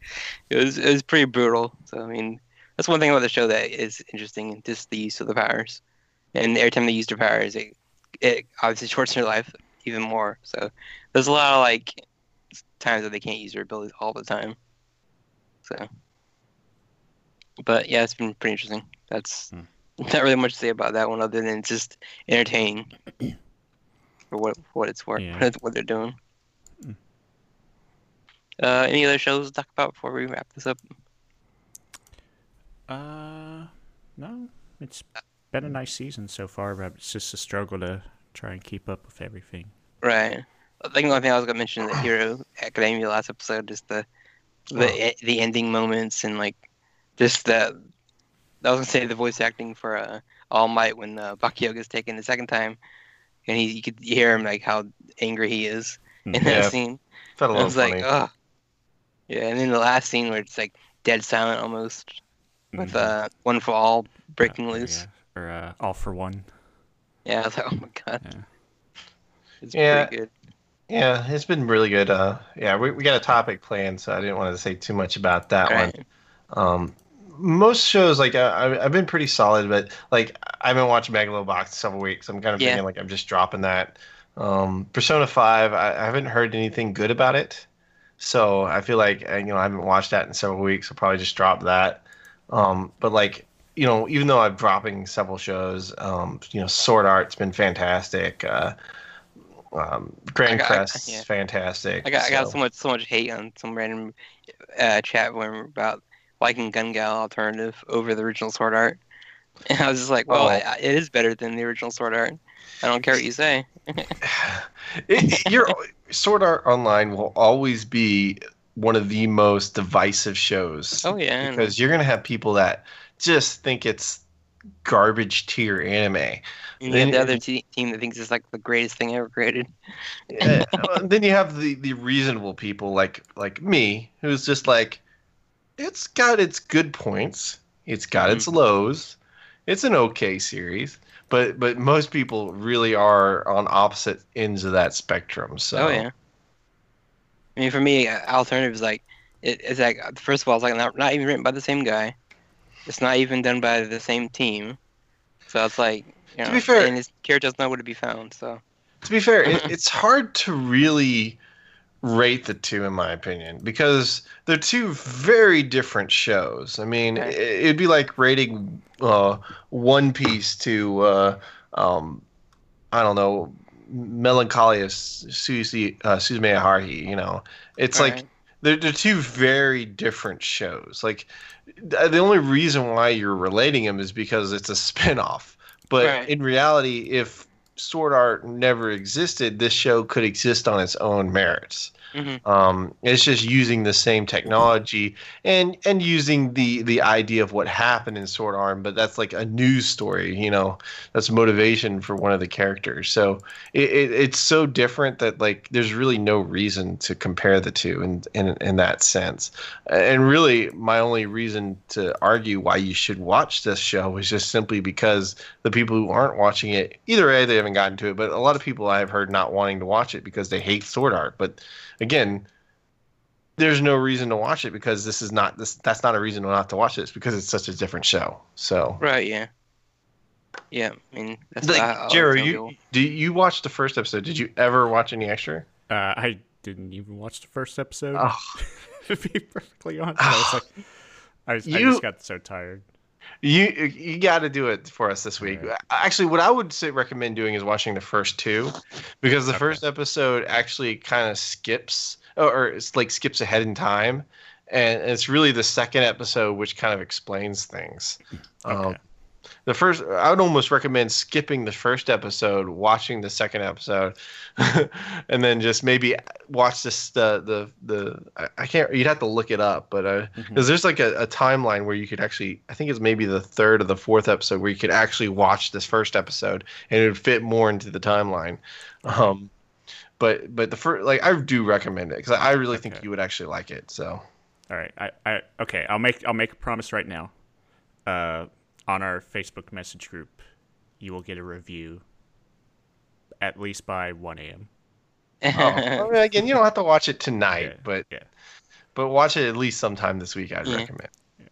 it was it was pretty brutal. So I mean, that's one thing about the show that is interesting, just the use of the powers. And every time they use their powers, it it obviously shortens their life even more. So there's a lot of like times that they can't use their abilities all the time. So, but yeah, it's been pretty interesting. That's Hmm. not really much to say about that one other than it's just entertaining for what for what it's worth, Yeah. what they're doing. Hmm. Uh, any other shows to talk about before we wrap this up? Uh, no, it's been a nice season so far, but it's just a struggle to try and keep up with everything. Right. I think the only thing I was gonna mention is the Hero Academia last episode, just the the Oh. the ending moments and like just the I was gonna say the voice acting for uh, All Might when uh, Bakio gets taken the second time, and he you could hear him like how angry he is in that Yeah, scene. felt a I little was like, funny. oh, yeah. And then the last scene where it's like dead silent almost with Mhm. uh One for All breaking Uh, or, loose. yeah, or uh, All for One. Yeah, I was like, oh my god, Yeah. it's Yeah, pretty good. yeah, it's been really good. Uh, yeah, we, we got a topic planned, so I didn't want to say too much about that one. Right. Um, most shows like I, I- I've been pretve solid, but like I've been watching Megalobox several weeks. I'm kind of Yeah. thinking like I'm just dropping that. Um, Persona five, I, I haven't heard anything good about it, so I feel like uh, you know I haven't watched that in several weeks. I'll probably just drop that. Um, but like you know, even though I'm dropping several shows, um, you know, Sword Art's been fantastic. Uh, um, Grand I got- I- Crest's yeah. fantastic. I got I got so- so much so much hate on some random uh, chat room about liking Gun Gal Alternative over the original Sword Art, and I was just like, well, Oh. I, it is better than the original Sword Art. I don't care what you say. it, your Sword Art Online will always be one of the most divisive shows. Oh yeah, and- because you're gonna have people that just think it's garbage tier anime. And you Then, have the other te- team that thinks it's like the greatest thing ever created. uh, then you have the, the reasonable people like like me, who's just like, it's got its good points, it's got Mhm. its lows, it's an okay series, but but most people really are on opposite ends of that spectrum. So Oh yeah. I mean, for me, uh, Alternative is like it, it's like first of all, it's like not, not even written by the same guy. It's not even done by the same team. So it's like you know, To be fair- and his character's nowhere to be found. So to be fair, it, it's hard to really rate the two, in my opinion, because they're two very different shows. I mean, Right. it, it'd be like rating uh, One Piece to, uh, um, I don't know, Melancholia Suzy, uh, Suzume Haruhi. You know, it's like Alright. they're, they're two very different shows. Like, th- the only reason why you're relating them is because it's a spin-off. But Right. in reality, if Sword Art never existed, this show could exist on its own merits. Mhm. Um, it's just using the same technology and and using the the idea of what happened in Sword Art, but that's like a news story, you know, that's motivation for one of the characters. So it, it it's so different that like there's really no reason to compare the two in in in that sense. And really, my only reason to argue why you should watch this show is just simply because the people who aren't watching it, either A, they haven't gotten to it, but a lot of people I have heard not wanting to watch it because they hate Sword Art. But again, there's no reason to watch it because this is not this. That's not a reason not to watch it. It's because it's such a different show. So, Right. Yeah. Yeah. I mean, that's like, how I- I Jared, tell you people. do you watch the first episode? Did you ever watch any extra? Uh, I didn't even watch the first episode. Oh, To be perfectly honest, I was like, I, was- I You- just got so tired. you you got to do it for us this week. Alright. Actually, what I would say recommend doing is watching the first two, because the Okay. first episode actually kind of skips, or, or it's like skips ahead in time, and it's really the second episode which kind of explains things. Um, Okay. the first, I would almost recommend skipping the first episode, watching the second episode, and then just maybe watch this the the the. I- I can't. You'd have to look it up, but uh, Mhm. because there's like a, a timeline where you could actually, I think it's maybe the third or the fourth episode where you could actually watch this first episode, and it would fit more into the timeline. Um, but but the first, like, I do recommend it because I really think Okay. you would actually like it. So All right. I, I okay. I'll make I'll make a promise right now. Uh, on our Facebook message group, you will get a review at least by one a.m. oh, I mean, again, you don't have to watch it tonight, Yeah, but yeah. but watch it at least sometime this week. I'd Yeah. recommend.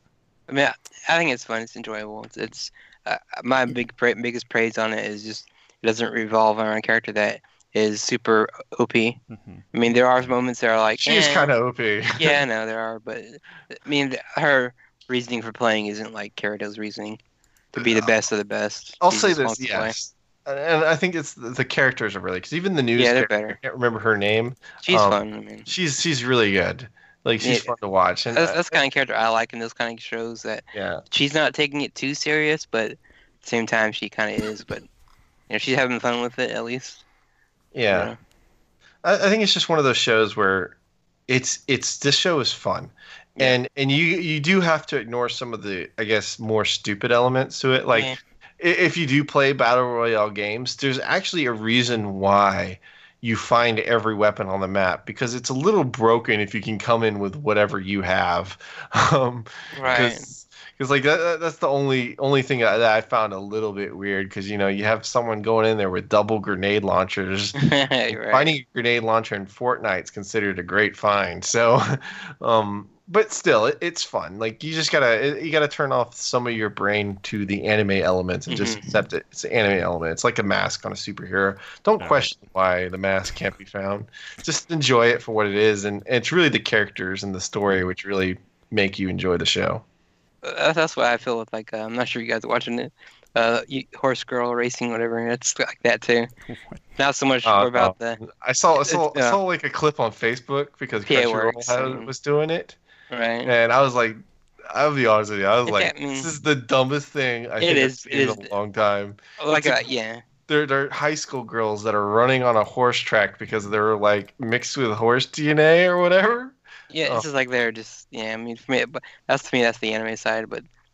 I mean, I, I think it's fun. It's enjoyable. It's, it's uh, my big pra- biggest praise on it is just it doesn't revolve around a character that is super O P. Mhm. I mean, there are moments that are like She's eh, kind of O P. yeah, I know there are, but I mean, th- her reasoning for playing isn't like Carido's reasoning to be the best of the best. I'll She say just this, wants to play. yes, and I think it's the, the characters are really, because even the news Yeah, they're character, better. I can't remember her name. She's Um, fun. I mean, She's she's really good. Like, she's Yeah. fun to watch, and that's, uh, that's the kind of character I like in those kind of shows. That yeah, she's not taking it too serious, but at the same time she kind of is. But you know, she's having fun with it at least. yeah. Yeah. I, I think it's just one of those shows where it's it's this show is fun. Yeah. And and you you do have to ignore some of the, I guess, more stupid elements to it. Like, Yeah. i- if you do play battle royale games, there's actually a reason why you find every weapon on the map, because it's a little broken if you can come in with whatever you have. Um, Right. Because like that, that- that's the only only thing that I found a little bit weird, because you know you have someone going in there with double grenade launchers. right. Finding a grenade launcher in Fortnite is considered a great find. So, um, but still, it, it's fun. Like, you just gotta you gotta turn off some of your brain to the anime elements and just Mhm. accept it. It's an anime element. It's like a mask on a superhero. Don't All question why the mask can't be found. Just enjoy it for what it is, and, and it's really the characters and the story which really make you enjoy the show. Uh, That's what I feel with like uh, I'm not sure you guys are watching it. Uh, you, horse girl racing, whatever. It's like that too. What? Not so much Oh, about no. the I saw I It's- saw, I yeah. saw like a clip on Facebook because P A Crunchyroll works, had- and- was doing it. right. And I was like, I'll be honest with you, I was Yeah, like, I mean- this is the dumbest thing I It think I've is- seen it in is- a long time. Like it's a- uh, yeah, They're they're high school girls that are running on a horse track because they're like mixed with horse D N A or whatever. yeah. Oh. It's just like they're just yeah. I mean, for me, but that's to me that's the anime side. But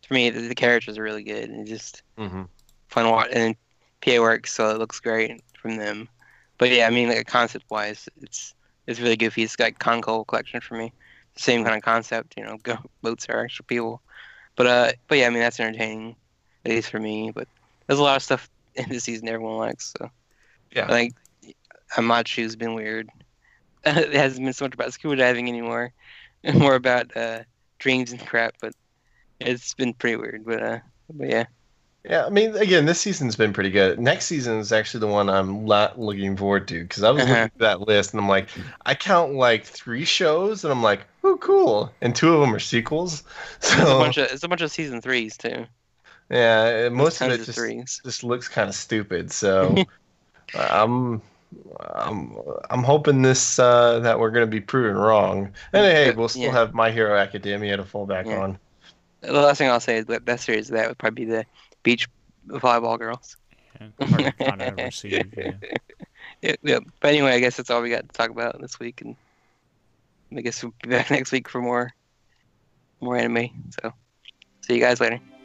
for me, the, the characters are really good and just Mm-hmm. fun to watch. And P A works, so it looks great from them. But yeah, I mean, like concept wise, it's it's really goofy. It's like Conco collection for me. Same kind of concept, you know, go, boats are actual people. But uh, but yeah, I mean that's entertaining, at least for me. But there's a lot of stuff in this season everyone likes. So Yeah. I think Amachu's been weird. It hasn't been so much about scuba diving anymore, and more about uh, dreams and crap. But it's been pretty weird. But uh, but yeah. Yeah, I mean, again, this season's been pretty good. Next season is actually the one I'm not looking forward to because I was Uh-huh. looking at that list and I'm like, I count like three shows and I'm like, oh, cool, and two of them are sequels. There's a So bunch of it's a bunch of season threes too. yeah, There's most of tons it of just threes. just looks kind of stupid. So I'm I'm I'm hoping this uh, that we're gonna be proven wrong. And hey, But, we'll still yeah. have My Hero Academia to fall back Yeah. on. The last thing I'll say is the best series of that would probably be the Beach Volleyball Girls. Yeah, hard, hard to receive. Yeah. Yep, yep. But anyway, I guess that's all we got to talk about this week, and I guess we'll be back next week for more more anime. So, see you guys later.